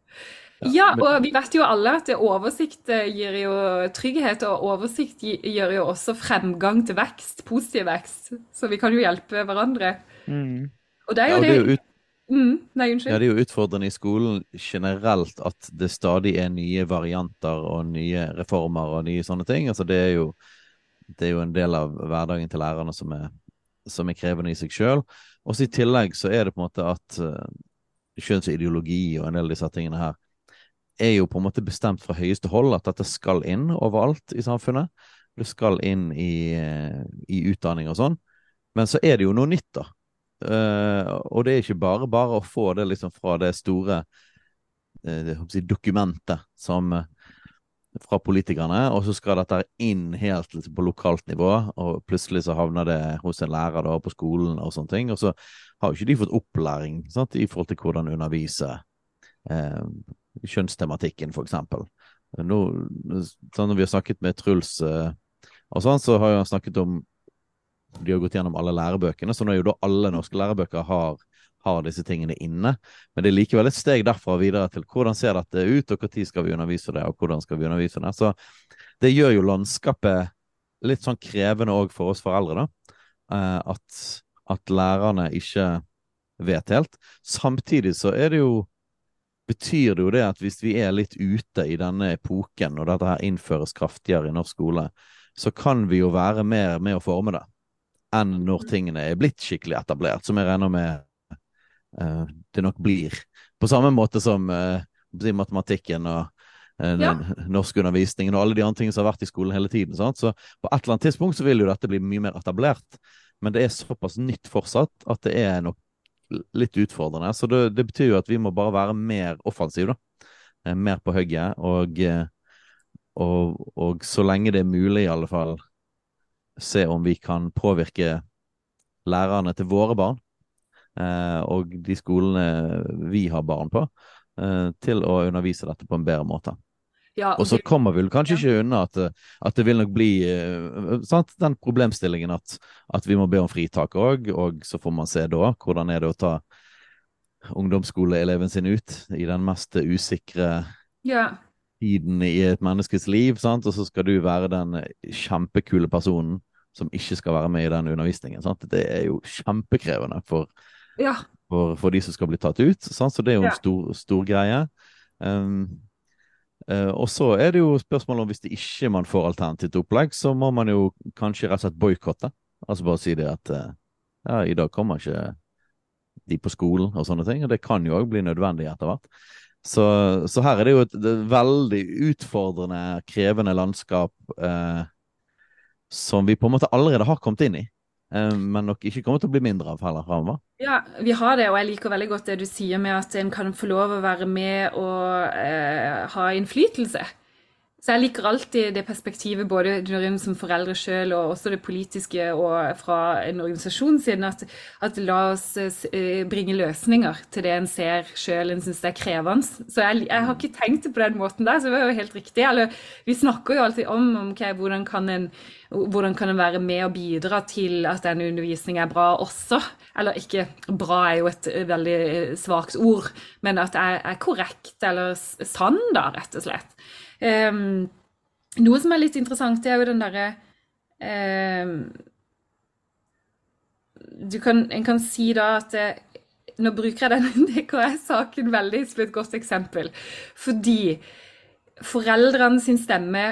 Ja, men- og vi vet jo alle at det oversikt eh, gir jo trygghet, og oversikt gi- gjør jo også fremgang til vekst, positiv vekst, så vi kan jo hjelpe hverandre. Mm. Og det er Ja, jo og det er jo det... ut, Mm, nei, ja, unnskyld. det er jo utfordrende i skolen generelt at det stadig er nye varianter og nye reformer og nye sånne ting. Altså det er jo, det er jo en del av hverdagen til lærerne som er, som er krevende i seg selv. Og så i tillegg så er det på en måte at uh, kjønnsideologi og en del av disse tingene her er jo på en måte bestemt fra høyeste hold at dette skal inn overalt i samfunnet. Det skal inn i, eh, i utdanning og sånn. Men så er det jo noe nytt da. Eh, og det er ikke bare bare å få det liksom fra det store eh, det, jeg håper å si, dokumentet som eh, fra politikerne, og så skal dette inn helt liksom, på lokalt nivå, og plutselig så havner det hos en lærer da, på skolen og sånne ting, og så har jo ikke de fått opplæring sant, i forhold til hvordan undervise eh, kjønnstematikken for eksempel. Nå, sånn, når vi har snakket med Truls eh, og sånn, så har jo han snakket om de har gått gjennom alle lærebøkene, så nå er jo da alle norske lærebøker har, har disse tingene inne, men det er likevel et steg derfra videre til hvordan ser dette ut, og hva tid skal vi undervise det, og hvordan skal vi undervise det. Så det gjør jo landskapet litt sånn krevende også for oss foreldre da, eh, at, at lærerne ikke vet helt. Samtidig så er det jo, betyr det jo det at hvis vi er litt ute i denne epoken, og dette her innføres kraftigere i norsk skole, så kan vi jo være mer med å forme det enn når tingene er blitt skikkelig etablert, som jeg regner med uh, det nok blir. På samme måte som uh, matematikken og uh, Ja. norskundervisningen og alle de andre tingene som har vært i skolen hele tiden. Sant? Så på et eller annet tidspunkt så vil jo dette bli mye mer etablert, men det er såpass nytt fortsatt at det er nok litt utfordrende. Så det, det betyr jo at vi må bare være mer offensive, da. Uh, mer på høyet, og, uh, og, og så lenge det er mulig i alle fall, se om vi kan påvirke lærerne til våre barn eh, og de skolene vi har barn på, eh, til å undervise dette på en bedre måte. Ja, Og så det- kommer vi vel kanskje Ja. ikke unna at, at det vil nok bli eh, sant? Den problemstillingen at, at vi må be om fritak òg, og så får man se da hvordan er det å ta ungdomsskoleeleven sin ut i den mest usikre ja. tiden i et menneskes liv, sant? Og så skal du være den kjempekule personen som ikke skal være med i den undervisningen. Sant? Det er jo kjempekrevende for, Ja. for, for de som skal bli tatt ut, sant? Så det er jo en Ja. stor, stor greie. Um, uh, og så er det jo spørsmålet om hvis det ikke man får alternativt opplegg, så må man jo kanskje rett og slett boykotte. Altså bare si det at uh, ja, i dag kommer ikke de på skolen og sånne ting, og det kan jo også bli nødvendig etter hvert. Så, så her er det jo et, det er veldig utfordrende, krevende landskap eh, som vi på en måte allerede har kommet inn i, eh, men nok ikke kommer til å bli mindre av heller fremover. Ja, vi har det, og jeg liker veldig godt det du sier med at en kan få lov å være med og eh, ha innflytelse. Så jeg liker alltid det perspektivet, både som foreldre selv, og også det politiske, og fra en organisasjons siden, at, at la oss bringe løsninger til det en ser selv, en synes det er krevende. Så jeg, jeg har ikke tenkt det på den måten der, så det var jo helt riktig. Eller, vi snakker jo alltid om, om okay, hvordan kan en hvordan kan en være med og bidra til at denne undervisningen er bra også, eller ikke, bra er jo et veldig svagt ord, men at det er, er korrekt eller sann da, rett og slett. Um, noe som er litt interessant, det er jo den der um, du kan, en kan si da at det, nå bruker jeg denne D K S-saken veldig som et godt eksempel, fordi foreldrene sin stemme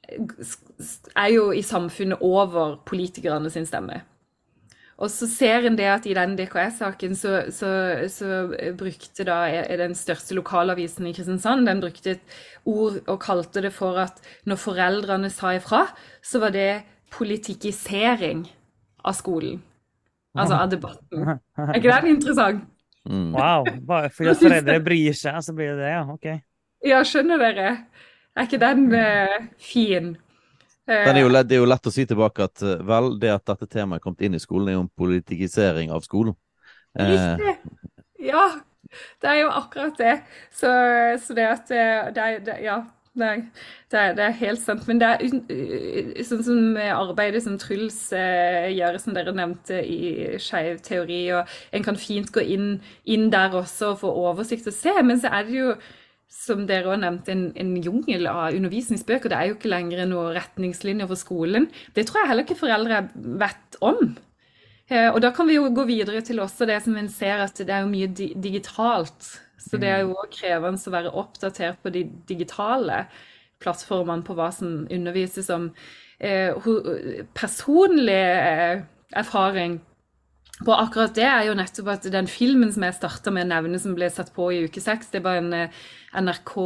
er jo i samfunnet over politikerne sin stemme. Og så ser en det at i den D K S-saken så, så, så brukte da den største lokalavisen i Kristiansand, den brukte et ord og kalte det for at når foreldrene sa ifra, så var det politikisering av skolen. Altså av debatten. Er ikke det interessant? Mm. Wow, bare fordi at foreldre bryr seg, så blir det det, ja, ok. Ja, skjønner dere? Er ikke den uh, fin? Det er, jo lett, det er jo lett å si tilbake at vel, det at dette temaet er kommet inn i skolen er jo en politikisering av skolen. Riktig. Ja, det er jo akkurat det. Så, så det at det er, det, ja, det er, det, er, det er helt sant. Men det er sånn som arbeidet som Truls eh, gjør, som dere nevnte i skeiv teori, og en kan fint gå inn, inn der også og få oversikt og se, men så er det jo som dere også nevnte, en, en jungel av undervisningsbøker. Det er jo ikke lenger noen retningslinjer for skolen. Det tror jeg heller ikke foreldre vet om. Eh, og da kan vi jo gå videre til også det som en ser at det er jo mye di digitalt. Så det er jo også krevende å være oppdatert på de digitale plattformene på hva som undervises om. Eh, personlig eh, erfaring på akkurat det er jo nettopp at den filmen som jeg startet med å nevne, som ble satt på i uke seks, det var en N R K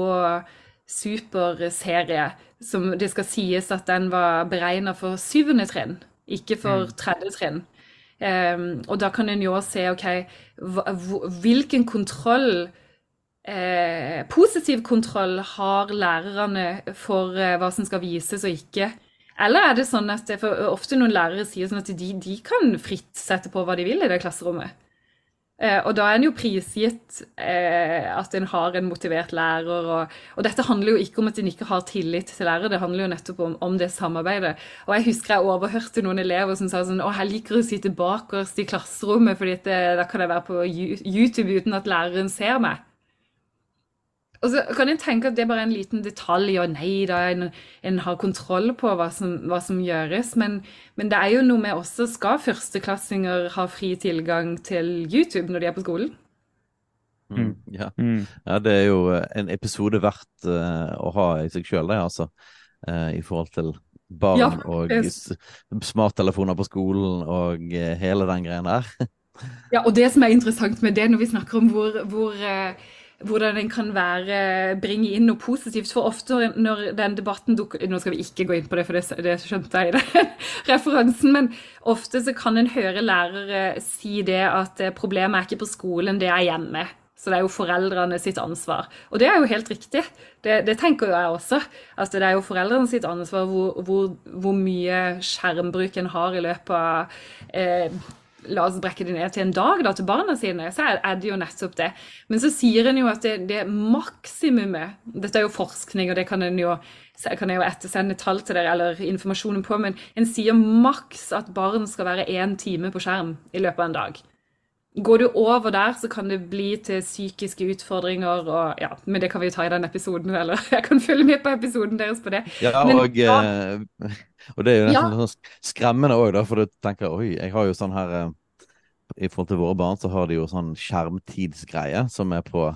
superserie, som det skal sies at den var beregnet for syvende trinn, ikke for tredje trinn. Um, og da kan en jo se, ok, hvilken kontroll, eh, positiv kontroll har lærerne for eh, hva som skal vises og ikke. Eller er det sånn at det, for ofte noen lærere sier sånn at de, de kan fritt sette på hva de vil i det klasserommet. Eh, og da er en jo prisgitt eh, at en har en motivert lærer, og, og dette handler jo ikke om at en ikke har tillit til lærere, det handler jo nettopp om, om det samarbeidet. Og jeg husker jeg overhørte noen elever som sa sånn, å, jeg liker å sitte bakerst i klasserommet, fordi det, da kan jeg være på YouTube uten at læreren ser meg. Og så kan jeg tenke at det er bare en liten detalj, og nei, da en, en har kontroll på hva som, hva som gjøres, men, men det er jo noe med også, skal førsteklassinger ha fri tilgang til YouTube når de er på skolen? Mm, ja. Mm. Ja, det er jo en episode verdt uh, å ha i seg selv, det, altså, uh, i forhold til barn ja, og smarttelefoner på skolen og uh, hele den greien der. Ja, og det som er interessant med det når vi snakker om hvor... hvor uh, hvordan den kan være, bringe inn noe positivt, for ofte når den debatten dukker, nå skal vi ikke gå inn på det, for det, det skjønte jeg i det, referansen, men ofte så kan en høre lærere si det at problemet er ikke på skolen, det er hjemme. Så det er jo foreldrene sitt ansvar. Og det er jo helt riktig. Det, det tenker jeg også. Altså det er jo foreldrene sitt ansvar hvor, hvor, hvor mye skjermbruk en har i løpet av eh, la oss brekke det ned til en dag da, til barna sine, så er, er det jo nettopp det. Men så sier en jo at det, det maksimumet, dette er jo forskning, og det kan en jo, kan jeg jo ettersende tall til dere, eller informasjonen på, men en sier maks at barn skal være en time på skjerm i løpet av en dag. Går du over der, så kan det bli til psykiske utfordringer, og ja, men det kan vi jo ta i den episoden, eller jeg kan følge med på episoden deres på det. Ja, men, og, ja. og det er jo nesten ja. Skremmende også da, for du tenker, oi, jeg har jo sånn her, i forhold til våre barn, så har de jo sånn skjermtidsgreie, som er på,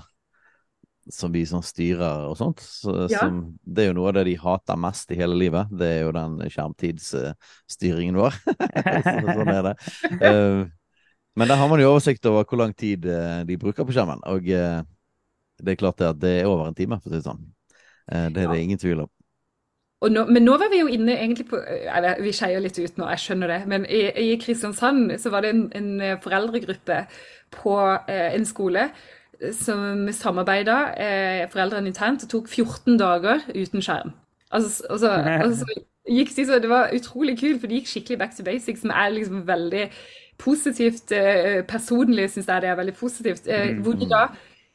som vi sånn styrer og sånt, så, ja. som, det er jo noe av det de hater mest i hele livet, det er jo den skjermtidsstyringen vår. Sånn er det. Uh, Men der har man jo oversikt over hvor lang tid eh, de bruker på skjermen, og eh, det er klart at det er over en time, for å si det sånn. Eh, det er ja. det ingen tvil om. Og nå, men nå var vi jo inne egentlig på, jeg, vi skjeier litt ut nå, jeg skjønner det, men i, i Kristiansand så var det en, en foreldregruppe på eh, en skole som samarbeidet, eh, foreldrene internt, og tok fjorten dager uten skjerm. Altså, og så, og så gikk de så, det var utrolig kult, for de gikk skikkelig back to basics, som er liksom veldig positivt. eh, Personlig synes jeg det er veldig positivt. eh, Mm. Hvor de da,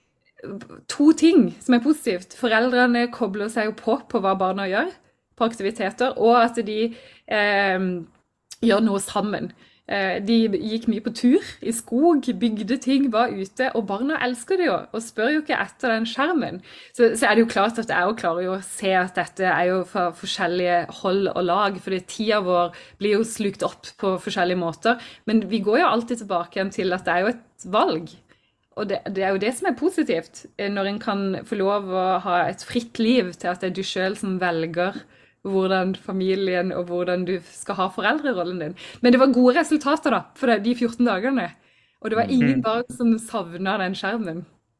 to ting som er positivt. Foreldrene kobler seg jo på på hva barna gjør, på aktiviteter, og at de eh, gjør noe sammen. Eh, De gikk mye på tur i skog, bygde ting, var ute, og barna elsker det jo, og spør jo ikke etter den skjermen. Så, så er det jo klart at jeg også klarer jo å se at dette er jo fra forskjellige hold og lag, fordi tida vår blir jo slukt opp på forskjellige måter, men vi går jo alltid tilbake igjen til at det er jo et valg. Og det, det er jo det som er positivt, eh, når en kan få lov å ha et fritt liv til at det er du selv som velger hvordan familien og hvordan du skal ha foreldrerollen din. Men det var gode resultater da, for det, de fjorten dagene. Og det var ingen Mm. barn som savnet den skjermen.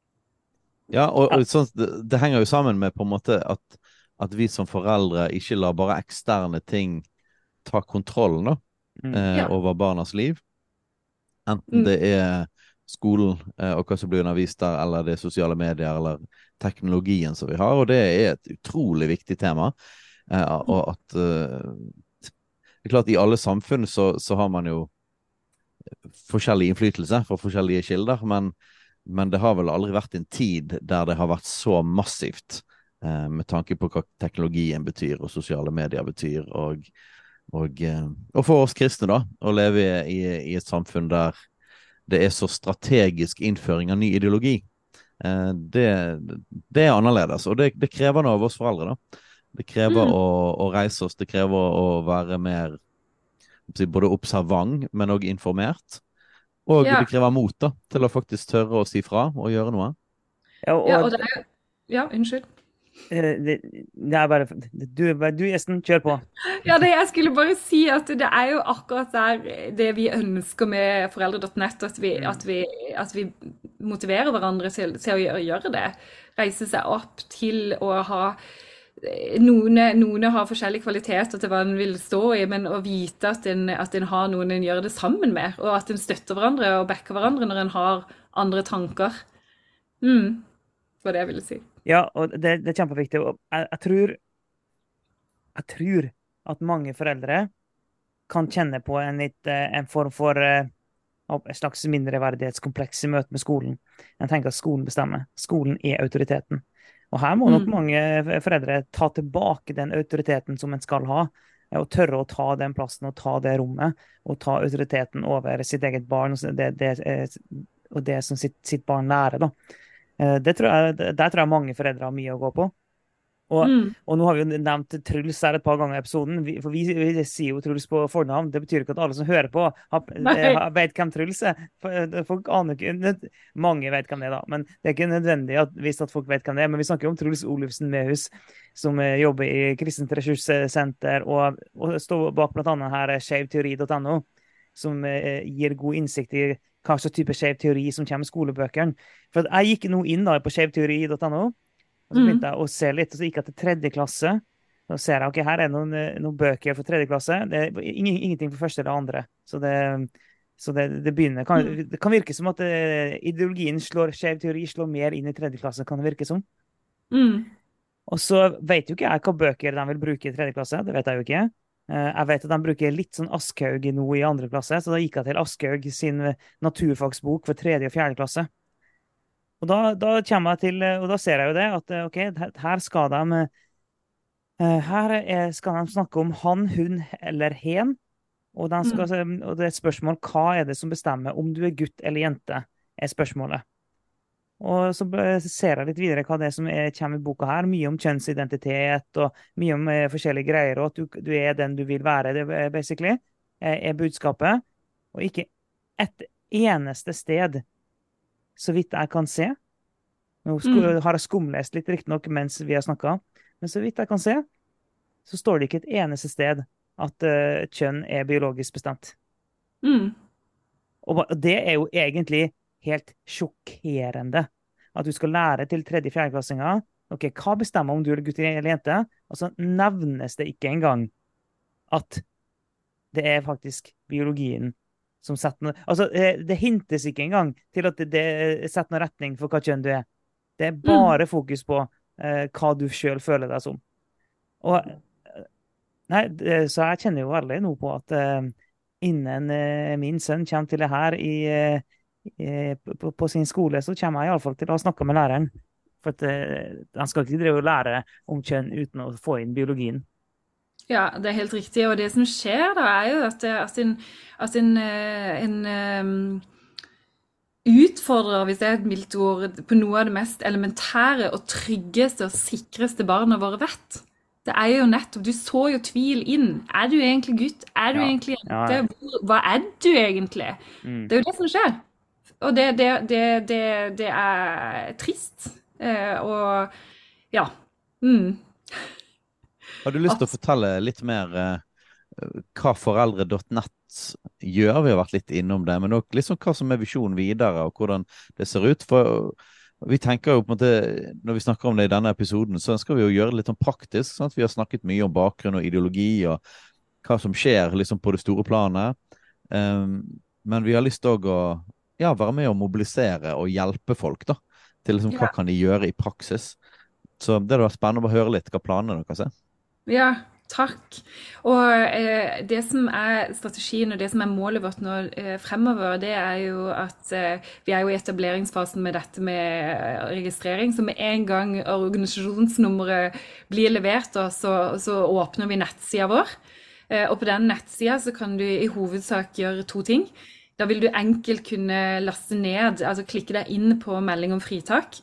Ja, og, og sånn, det, det henger jo sammen med på en måte at, at vi som foreldre ikke lar bare eksterne ting ta kontrollen da, Mm. eh, Ja. over barnas liv. Enten Mm. det er skolen eh, og hva som blir undervist der, eller det er sosiale medier, eller teknologien som vi har, og det er et utrolig viktig tema. Eh, og at eh, det er klart i alle samfunn så, så har man jo forskjellig innflytelse fra forskjellige kilder, men, men det har vel aldri vært en tid der det har vært så massivt eh, med tanke på hva teknologien betyr og sosiale medier betyr, og, og, eh, og for oss kristne da, å leve i, i et samfunn der det er så strategisk innføring av ny ideologi. Eh, det, det er annerledes, og det, det krever noe av oss foreldre da. Det krever Mm. å, å reise oss, det krever å være mer både observant, men også informert. Og Ja, det krever mot da, til å faktisk tørre å si fra og gjøre noe. Ja, ja, og og det er, ja, unnskyld. eh, det, det er bare Du, du gjesten, kjør på. Ja, det, jeg skulle bare si at det er jo akkurat der det vi ønsker med foreldre punktum nett, at vi, at vi, at vi motiverer hverandre til, til å gjøre, gjøre det. Reise seg opp til å ha noen, noen har forskjellige kvaliteter til hva en vil stå i, men å vite at en, at en har noen en gjør det sammen med, og at en støtter hverandre og backer hverandre når en har andre tanker. Mm, det var det jeg ville si. Ja, og det, det er kjempeviktig. Og jeg, jeg tror jeg tror at mange foreldre kan kjenne på en, litt, eh, en form for eh, et slags mindreverdighetskompleks i møte med skolen. Jeg tenker at skolen bestemmer. Skolen er autoriteten. Og her må nok Mm. mange foreldre ta tilbake den autoriteten som en skal ha, eh, og tørre å ta den plassen og ta det rommet, og ta autoriteten over sitt eget barn og det, det, eh, og det som sitt, sitt barn lærer. Da. Eh, Det tror jeg, der tror jeg mange foreldre har mye å gå på. Og, Mm. og nå har vi jo nevnt Truls her et par ganger i episoden, vi, for vi, vi sier jo Truls på fornavn. Det betyr ikke at alle som hører på, har, Nei. har, vet hvem Truls er. For, eh, Folk aner ikke, nød- mange vet hvem det er, da, men det er ikke nødvendig at, hvis at folk vet hvem det er. Men vi snakker om Truls Olufsen Mehus, som eh, jobber i Kristent Ressurssenter og, og står bak blant annet her skjevteori punktum no, som eh, gir god innsikt i hva slags type skjev teori som kommer i skolebøkene. For at jeg gikk nå inn da på skjevteori punktum no, og så Mm. begynte jeg å se litt, og så gikk jeg til tredje klasse. Da ser jeg, ok, her er noen, eh, noen bøker for tredje klasse. Det er ingen, ingenting for første eller andre. Så det, så det, det begynner, kan, Mm. det kan virke som at eh, ideologien slår, skjev teori slår mer inn i tredje klasse, kan det virke som. Mm. Og så vet jo ikke jeg hva bøker de vil bruke i tredje klasse, det vet jeg jo ikke. Eh, Jeg vet at de bruker litt sånn Aschehoug nå i andre klasse, så da gikk jeg til Aschehoug sin eh, naturfagsbok for tredje og fjerde klasse. Og da, da kommer jeg til, eh, og da ser jeg jo det, at eh, ok, her- her skal de eh, her er, skal de snakke om han, hun eller hen, og, de skal, og det er et spørsmål, hva er det som bestemmer om du er gutt eller jente, er spørsmålet. Og så b- ser jeg litt videre hva det er som er, kommer i boka her, mye om kjønnsidentitet, og mye om eh, forskjellige greier, og at du, du er den du vil være, det er basically, er, er budskapet, og ikke et eneste sted, så vidt jeg kan se. Nå sko Mm. har jeg skumlest litt riktig nok mens vi har snakket, men så vidt jeg kan se, så står det ikke et eneste sted at eh, kjønn er biologisk bestemt. Mm. Og ba- det er jo egentlig helt sjokkerende at du skal lære til tredje-fjerdeklassinger, ok, hva bestemmer om du er gutt eller jente, og så nevnes det ikke engang at det er faktisk biologien som setter noe, altså eh, det hintes ikke engang til at det, det setter noen retning for hva kjønn du er. Det er bare fokus på eh, hva du selv føler deg som. og nei, det- så jeg kjenner jo veldig nå på at eh, innen eh, min sønn kommer til det her i, eh, i, på, på sin skole, så kommer jeg iallfall til å snakke med læreren. For at eh, han skal ikke drive og lære om kjønn uten å få inn biologien. Ja, det er helt riktig. Og det som skjer da, er jo at, at en, at en, eh, en um, utfordrer, hvis det er et mildt ord, på noe av det mest elementære og tryggeste og sikreste barna våre vet. Det er jo nettopp, du så jo tvil inn. Er du egentlig gutt? Er du Ja. egentlig jente? Ja, ja. Hvor, hva er du egentlig? Mm. Det er jo det som skjer. Og det, det, det, det, det er trist. Eh, og ja. Mm. Har du lyst til å fortelle litt mer eh, hva foreldre punktum nett gjør? Vi har vært litt innom det, men også liksom hva som er visjonen videre, og hvordan det ser ut. For vi tenker jo på en måte, når vi snakker om det i denne episoden, så ønsker vi jo gjøre det litt sånn praktisk. Sant? Vi har snakket mye om bakgrunn og ideologi, og hva som skjer liksom på det store planet. Um, men vi har lyst til å ja, være med å mobilisere og hjelpe folk da, til liksom, hva Ja. kan de gjøre i praksis. Så det hadde vært spennende å høre litt hva planene deres er. Ja, takk. Og eh, det som er strategien og det som er målet vårt nå eh, fremover, det er jo at eh, vi er jo i etableringsfasen med dette med eh, registrering, så med en gang organisasjonsnummeret blir levert, da, så, så åpner vi nettsida vår. Eh, og på den nettsida så kan du i hovedsak gjøre to ting. Da vil du enkelt kunne laste ned, altså klikke deg inn på melding om fritak,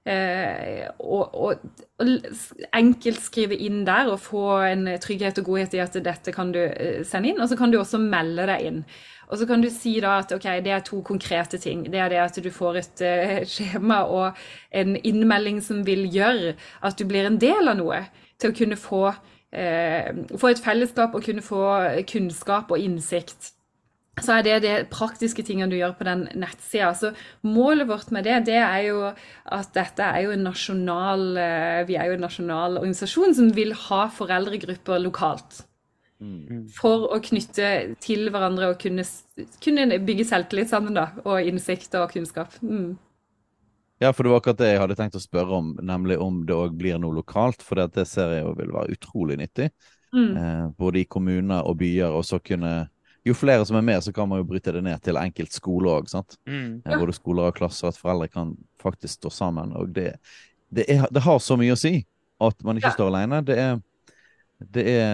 Eh, og, og, og enkelt skrive inn der og få en trygghet og godhet i at dette kan du eh, sende inn, og så kan du også melde deg inn. Og så kan du si da at ok, det er to konkrete ting. Det er det at du får et eh, skjema og en innmelding som vil gjøre at du blir en del av noe, til å kunne få, eh, få et fellesskap og kunne få kunnskap og innsikt. Så er det det praktiske tingene du gjør på den nettsida. Så målet vårt med det, det er jo at dette er jo en nasjonal, vi er jo en nasjonal organisasjon som vil ha foreldregrupper lokalt. Mm. For å knytte til hverandre og kunne, kunne bygge selvtillit sammen da, og innsikt og kunnskap. Mm. Ja, for det var akkurat det jeg hadde tenkt å spørre om, nemlig om det også blir noe lokalt, for det ser jeg jo vil være utrolig nyttig. Mm. Eh, både i kommuner og byer, og så kunne jo flere som er med, så kan man jo bryte det ned til enkelt skole også, sant? Mm. Ja. Både skoler og klasser, at foreldre kan faktisk stå sammen. Og det, det, er, det har så mye å si at man ikke ja. står alene. Det er, det er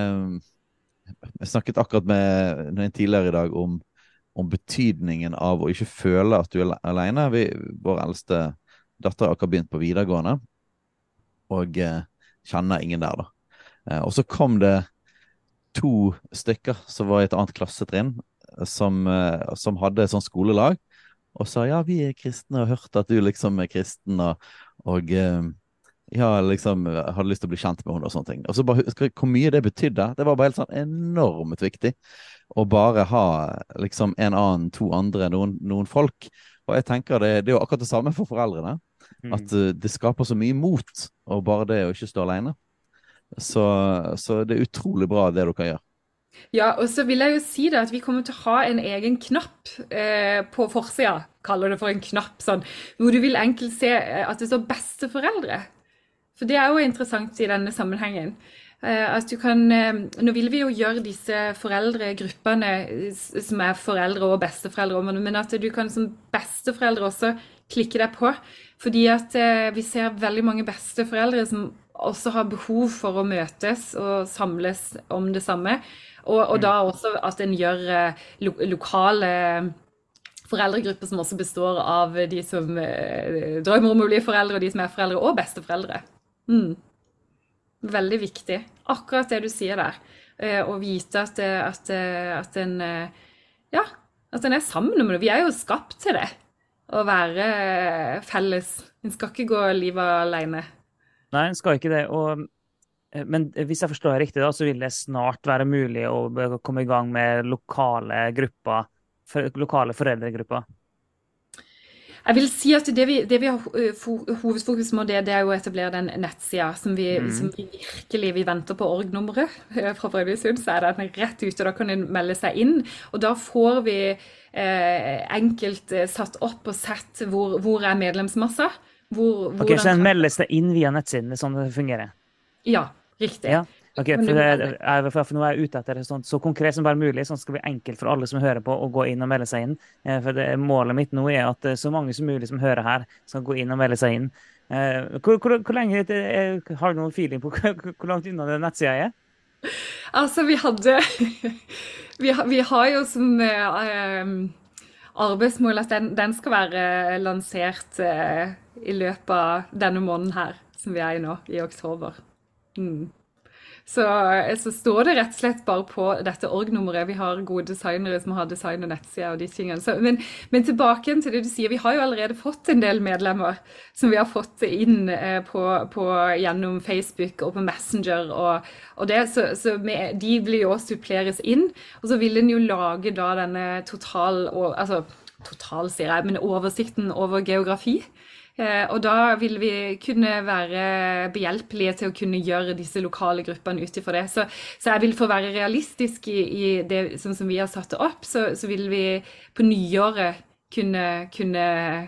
Jeg snakket akkurat med en tidligere i dag om, om betydningen av å ikke føle at du er alene. Vi, vår eldste datter har akkurat begynt på videregående, og eh, kjenner ingen der da. Eh, og så kom det to stykker som var i et annet klassetrinn, som, som hadde et sånt skolelag, og sa, ja, vi er kristne, og hørte at du liksom er kristen, og, og ja, liksom hadde lyst til å bli kjent med henne og sånne ting. Og så bare husker jeg hvor mye det betydde. Det var bare helt sånn enormt viktig å bare ha liksom en annen, to andre, noen, noen folk. Og jeg tenker det, det er jo akkurat det samme for foreldrene, mm. at det skaper så mye mot, og bare det å ikke stå alene. Så, så det er utrolig bra det du kan gjøre. Ja, og så vil jeg jo si det at vi kommer til å ha en egen knapp eh, på forsida, kaller det for en knapp, sånn, hvor du vil enkelt se at det står besteforeldre. For det er jo interessant i denne sammenhengen. Eh, at du kan, eh, nå vil vi jo gjøre disse foreldregruppene som er foreldre og besteforeldre, men at du kan som besteforeldre også klikke deg på, fordi at eh, vi ser veldig mange besteforeldre som også har behov for å møtes og samles om det samme. Og, og da også at en gjør lo lokale foreldregrupper som også består av de som eh, drømmer om å bli foreldre, og de som er foreldre og besteforeldre. Mm. Veldig viktig. Akkurat det du sier der. Eh, å vite at, at, at, en, ja, at en er sammen om det. Vi er jo skapt til det. Å være felles. En skal ikke gå livet alene. Nei, en skal ikke det. Og, men hvis jeg forstår det riktig, da, så vil det snart være mulig å komme i gang med lokale grupper, for, lokale foreldregrupper. Jeg vil si at det vi, det vi har hovedfokus på, det, det er jo å etablere den nettsida som vi, mm. som vi virkelig vi venter på org-nummeret fra Brønnøysund, så er den rett ute, og da kan en melde seg inn. Og da får vi eh, enkelt satt opp og sett hvor, hvor er medlemsmassa. Hvor, ok, så den meldes det inn via nettsiden, det er sånn det fungerer? Ja, riktig. Ja. Ok, Men for, du må det, melde deg. er, for for nå er jeg ute etter det sånn, så konkret som bare mulig, sånn at det skal bli enkelt for alle som hører på å gå inn og melde seg inn. Eh, For det, målet mitt nå er at eh, så mange som mulig som hører her, skal gå inn og melde seg inn. Eh, Hvor, hvor, hvor lenge eh, har du noen feeling på hvor, hvor langt unna den nettsida er? Altså, vi hadde vi, har- vi har jo som eh, eh, arbeidsmål at den, den skal være lansert eh, i løpet av denne måneden her, som vi er i nå, i oktober. Mm. Så, så står det rett og slett bare på dette org-nummeret. Vi har gode designere som har design og nettsida og de tingene. Så, men, men tilbake til det du sier, vi har jo allerede fått en del medlemmer som vi har fått inn eh, på, på, gjennom Facebook og på Messenger og, og det, så, så med, de vil jo også suppleres inn. Og så vil en jo lage da denne total, og, altså total sier jeg, men oversikten over geografi. Eh, Og da vil vi kunne være behjelpelige til å kunne gjøre disse lokale gruppene ut ifra det. Så, så jeg vil for å være realistisk i, i det sånn som vi har satt det opp, så, så vil vi på nyåret kunne, kunne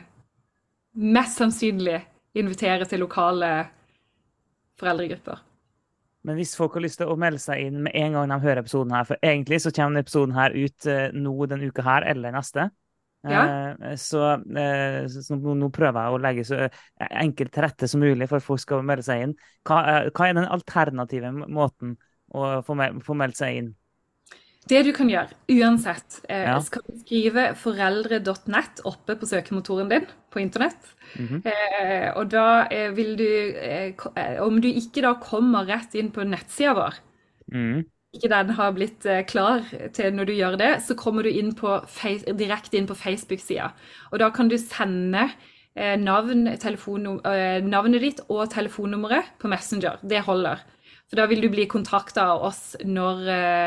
mest sannsynlig invitere til lokale foreldregrupper. Men hvis folk har lyst til å melde seg inn med en gang de hører episoden her, for egentlig så kommer episoden her ut eh, nå den uka her eller neste. Ja. Eh, Så, eh, så så nå, nå prøver jeg å legge så eh, enkelt til rette som mulig for at folk skal melde seg inn. Hva, eh, hva er den alternative måten å få, mel få meldt seg inn? Det du kan gjøre, uansett, eh, Ja. skal du skrive foreldre punktum nett oppe på søkemotoren din på internett. Mhm. Eh, og da eh, vil du, eh, ko- eh, om du ikke da kommer rett inn på nettsida vår, Mhm. ikke den har blitt eh, klar til når du gjør det, så kommer du inn på face, direkte inn på Facebook-sida. Og da kan du sende eh, navn, telefonnum- eh, navnet ditt og telefonnummeret på Messenger. Det holder. For da vil du bli kontakta av oss når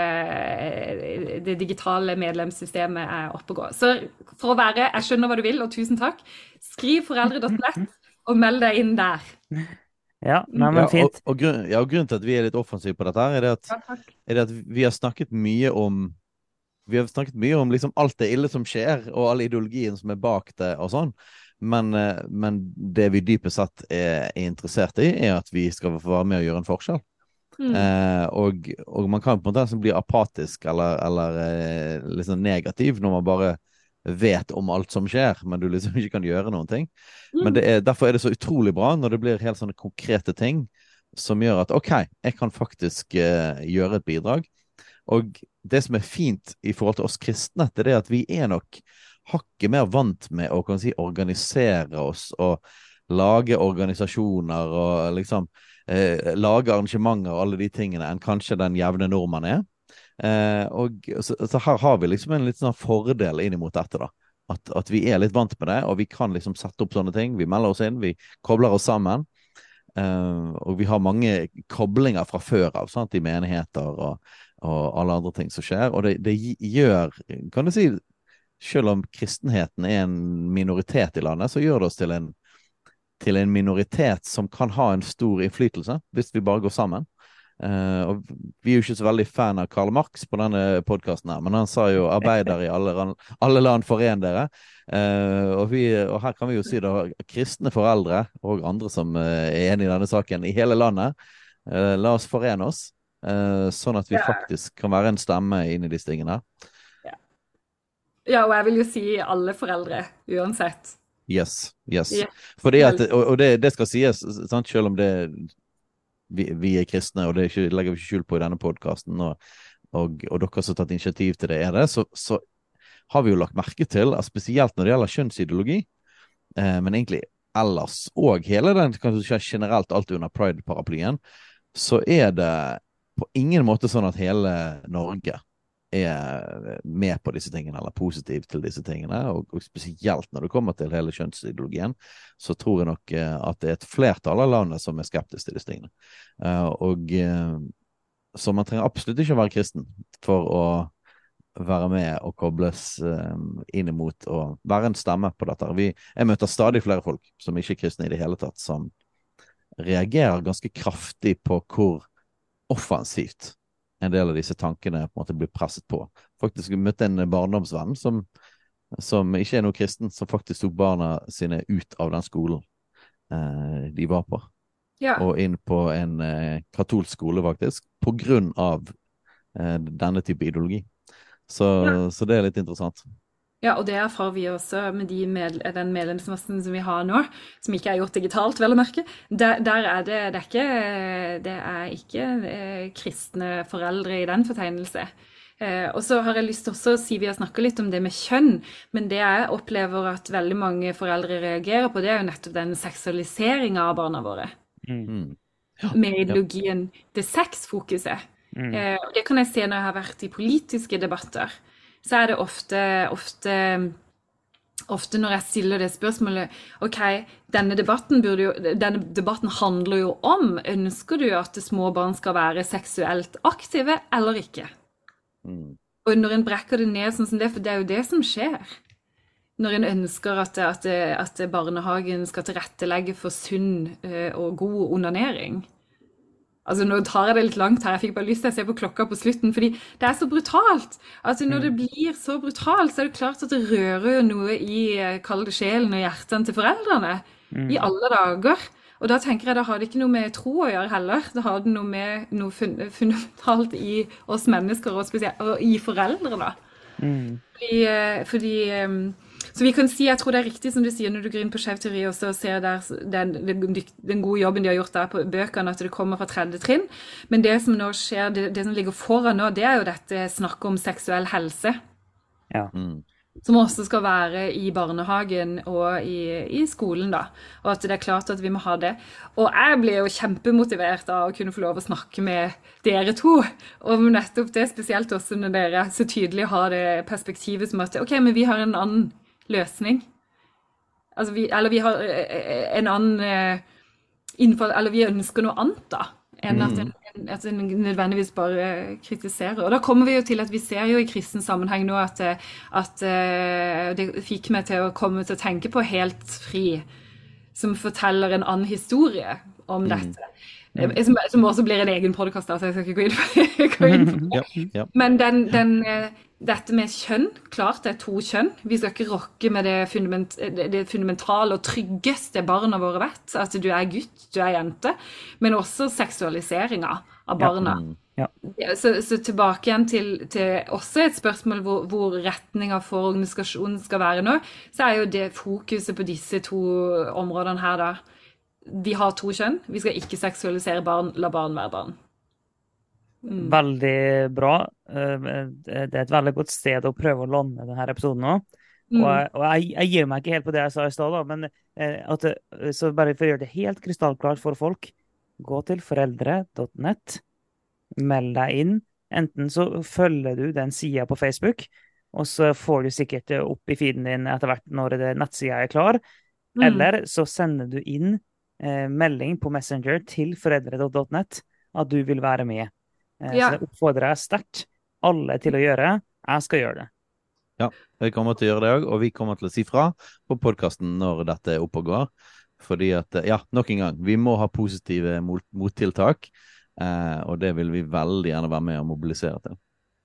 eh, det digitale medlemssystemet er oppe og går. Så for å være, jeg skjønner hva du vil, og tusen takk, skriv foreldre punktum nett og meld deg inn der. Ja, nei, Ja, men og, fint. og, grunn, ja, og grunnen til at vi er litt offensive på dette her, er det at, Ja, takk. er det at vi har snakket mye om Vi har snakket mye om liksom alt det ille som skjer, og all ideologien som er bak det og sånn. Men, eh, men det vi dypest sett er, er interessert i, er at vi skal få være med og gjøre en forskjell. Mm. Eh, og, og man kan på en måte nesten bli apatisk eller, eller eh, liksom negativ når man bare vet om alt som skjer, men du liksom ikke kan gjøre noen ting. Men det er, derfor er det så utrolig bra når det blir helt sånne konkrete ting som gjør at ok, jeg kan faktisk eh, gjøre et bidrag. Og det som er fint i forhold til oss kristne, det er det at vi er nok hakket mer vant med å kan si, organisere oss og lage organisasjoner og liksom eh, lage arrangementer og alle de tingene enn kanskje den jevne nordmann er. Eh, og så, så her har vi liksom en litt sånn fordel inn mot dette da. At, at vi er litt vant med det, og vi kan liksom sette opp sånne ting. Vi melder oss inn, vi kobler oss sammen. Eh, og vi har mange koblinger fra før av, sant, i menigheter og, og alle andre ting som skjer. Og det, det gjør, kan du si, selv om kristenheten er en minoritet i landet, så gjør det oss til en, til en minoritet som kan ha en stor innflytelse, hvis vi bare går sammen. Uh, og vi er jo ikke så veldig fan av Karl Marx på denne podcasten her, men han sa jo arbeider i alle, alle land foren dere. Uh, og, vi, og her kan vi jo si da, kristne foreldre og andre som uh, er enige i denne saken i hele landet, uh, la oss forene oss, uh, sånn at vi Ja. faktisk kan være en stemme inn i disse tingene her. Ja, og jeg vil jo si alle foreldre, uansett. Yes, yes. Ja. Fordi at, og, og det, det skal sies, sant, selv om det vi, vi er kristne, og det er ikke, legger vi ikke skjul på i denne podcasten, og, og, og dere som har tatt initiativ til det er det, så, så har vi jo lagt merke til, at spesielt når det gjelder kjønnsideologi, eh, men egentlig ellers, og hele den, kanskje generelt alt under Pride-paraplyen, så er det på ingen måte sånn at hele Norge er med på disse tingene, eller positiv til disse tingene, og, og spesielt når det kommer til hele kjønnsideologien, så tror jeg nok eh, at det er et flertall av landet som er skeptisk til disse tingene. Eh, og eh, så man trenger absolutt ikke å være kristen for å være med og kobles eh, inn imot og være en stemme på dette. Vi, jeg møter stadig flere folk som ikke er kristne i det hele tatt, som reagerer ganske kraftig på hvor offensivt en del av disse tankene på en måte blir presset på. Faktisk jeg møtte en barndomsvenn som, som ikke er noe kristen, som faktisk tok barna sine ut av den skolen eh, de var på. Ja. og inn på en eh, katolsk skole, faktisk, på grunn av eh, denne type ideologi. Så, Ja. så det er litt interessant. Ja, og det erfarer vi også med de med, den medlemsmassen som vi har nå, som ikke er gjort digitalt, vel å merke. Der, der er det, det er ikke, det er ikke eh, kristne foreldre i den fortegnelse. Eh, og så har jeg lyst til også å si, vi har snakket litt om det med kjønn, men det jeg opplever at veldig mange foreldre reagerer på, det er jo nettopp den seksualiseringen av barna våre. Mm. Ja. Med ideologien, det sexfokuset. Mm. Eh, og det kan jeg se når jeg har vært i politiske debatter. Så er det ofte, ofte, ofte når jeg stiller det spørsmålet, ok, denne debatten, burde jo, denne debatten handler jo om, ønsker du at små barn skal være seksuelt aktive eller ikke? Mm. Og når en brekker det ned sånn som det, for det er jo det som skjer. Når en ønsker at, at, at barnehagen skal tilrettelegge for sunn og god onanering. Altså nå tar jeg det litt langt her, jeg fikk bare lyst til å se på klokka på slutten, fordi det er så brutalt. Altså når det blir så brutalt, så er det klart at det rører noe i kalde sjelen og hjertene til foreldrene, mm. i alle dager. Og da tenker jeg, da har det ikke noe med tro å gjøre heller, da har det noe med noe fundamentalt i oss mennesker, og spesielt og i foreldre da. Mm. Fordi, fordi så vi kan si, jeg tror det er riktig som du sier når du går inn på Skjev teori og så ser der den, den, den gode jobben de har gjort der på bøkene, at det kommer fra tredje trinn. Men det som nå skjer, det, det som ligger foran nå, det er jo dette snakk om seksuell helse. Ja. Mm. Som også skal være i barnehagen og i, i skolen da. Og at det er klart at vi må ha det. Og jeg blir jo kjempemotivert av å kunne få lov å snakke med dere to om nettopp det, spesielt også når dere så tydelig har det perspektivet som at, ok, men vi har en annen løsning. Altså vi, eller vi har en annen innfall, eller vi ønsker noe annet da, enn at en, at en nødvendigvis bare kritiserer. Og da kommer vi jo til at vi ser jo i kristen sammenheng nå at, at det fikk meg til å komme til å tenke på Helt fri, som forteller en annen historie om dette. Mm. Som, som også blir en egen podcast da, så jeg skal ikke gå inn på, gå inn på det. Ja, ja. Men den, den dette med kjønn, klart det er to kjønn. Vi skal ikke rokke med det, fundament, det fundamentale og tryggeste barna våre vet, at du er gutt, du er jente, men også seksualiseringen av barna. Ja. Ja. Så, så tilbake igjen til, til også et spørsmål hvor, hvor retningen for organisasjonen skal være nå, så er jo det fokuset på disse to områdene her da. Vi har to kjønn, vi skal ikke seksualisere barn, la barn være barn. Mm. Veldig bra. Det er et veldig godt sted å prøve å lande denne episoden nå. Mm. Og, jeg, og jeg, jeg gir meg ikke helt på det jeg sa i stedet, men at, så bare for å gjøre det helt krystallklart for folk, gå til foreldre punktum nett, meld deg inn. Enten så følger du den siden på Facebook, og så får du sikkert opp i feeden din etter hvert når nettsiden er klar, mm. eller så sender du inn eh, melding på Messenger til foreldre punktum nett at du vil være med. Ja. Så det oppfordrer jeg sterkt alle til å gjøre. Jeg skal gjøre det. Ja, vi kommer til å gjøre det også, og vi kommer til å si fra på podcasten når dette er oppe og går. Fordi at, ja, nok en gang, vi må ha positive mot mottiltak, eh, og det vil vi veldig gjerne være med å mobilisere til.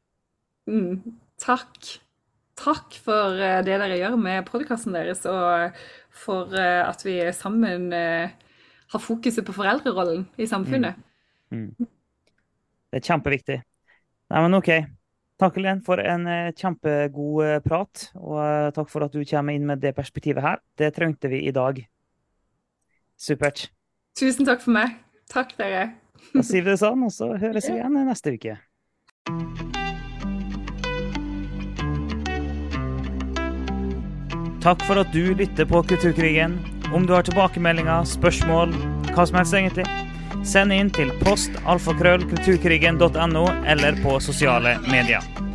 Mm, takk. Takk for det dere gjør med podcasten deres, og for at vi sammen har fokuset på foreldrerollen i samfunnet. Mm. Mm. Det er kjempeviktig. Nei, men ok. Takk, Helen, for en uh, kjempegod uh, prat, og uh, takk for at du kommer inn med det perspektivet her. Det trengte vi i dag. Supert. Tusen takk for meg. Takk dere. Da sier vi det sånn, og så høres vi igjen neste uke. Takk for at du lytter på Kulturkrigen. Om du har tilbakemeldinger, spørsmål, hva som helst egentlig, send inn til post alfakrøll kulturkrigen punktum no eller på sosiale medier.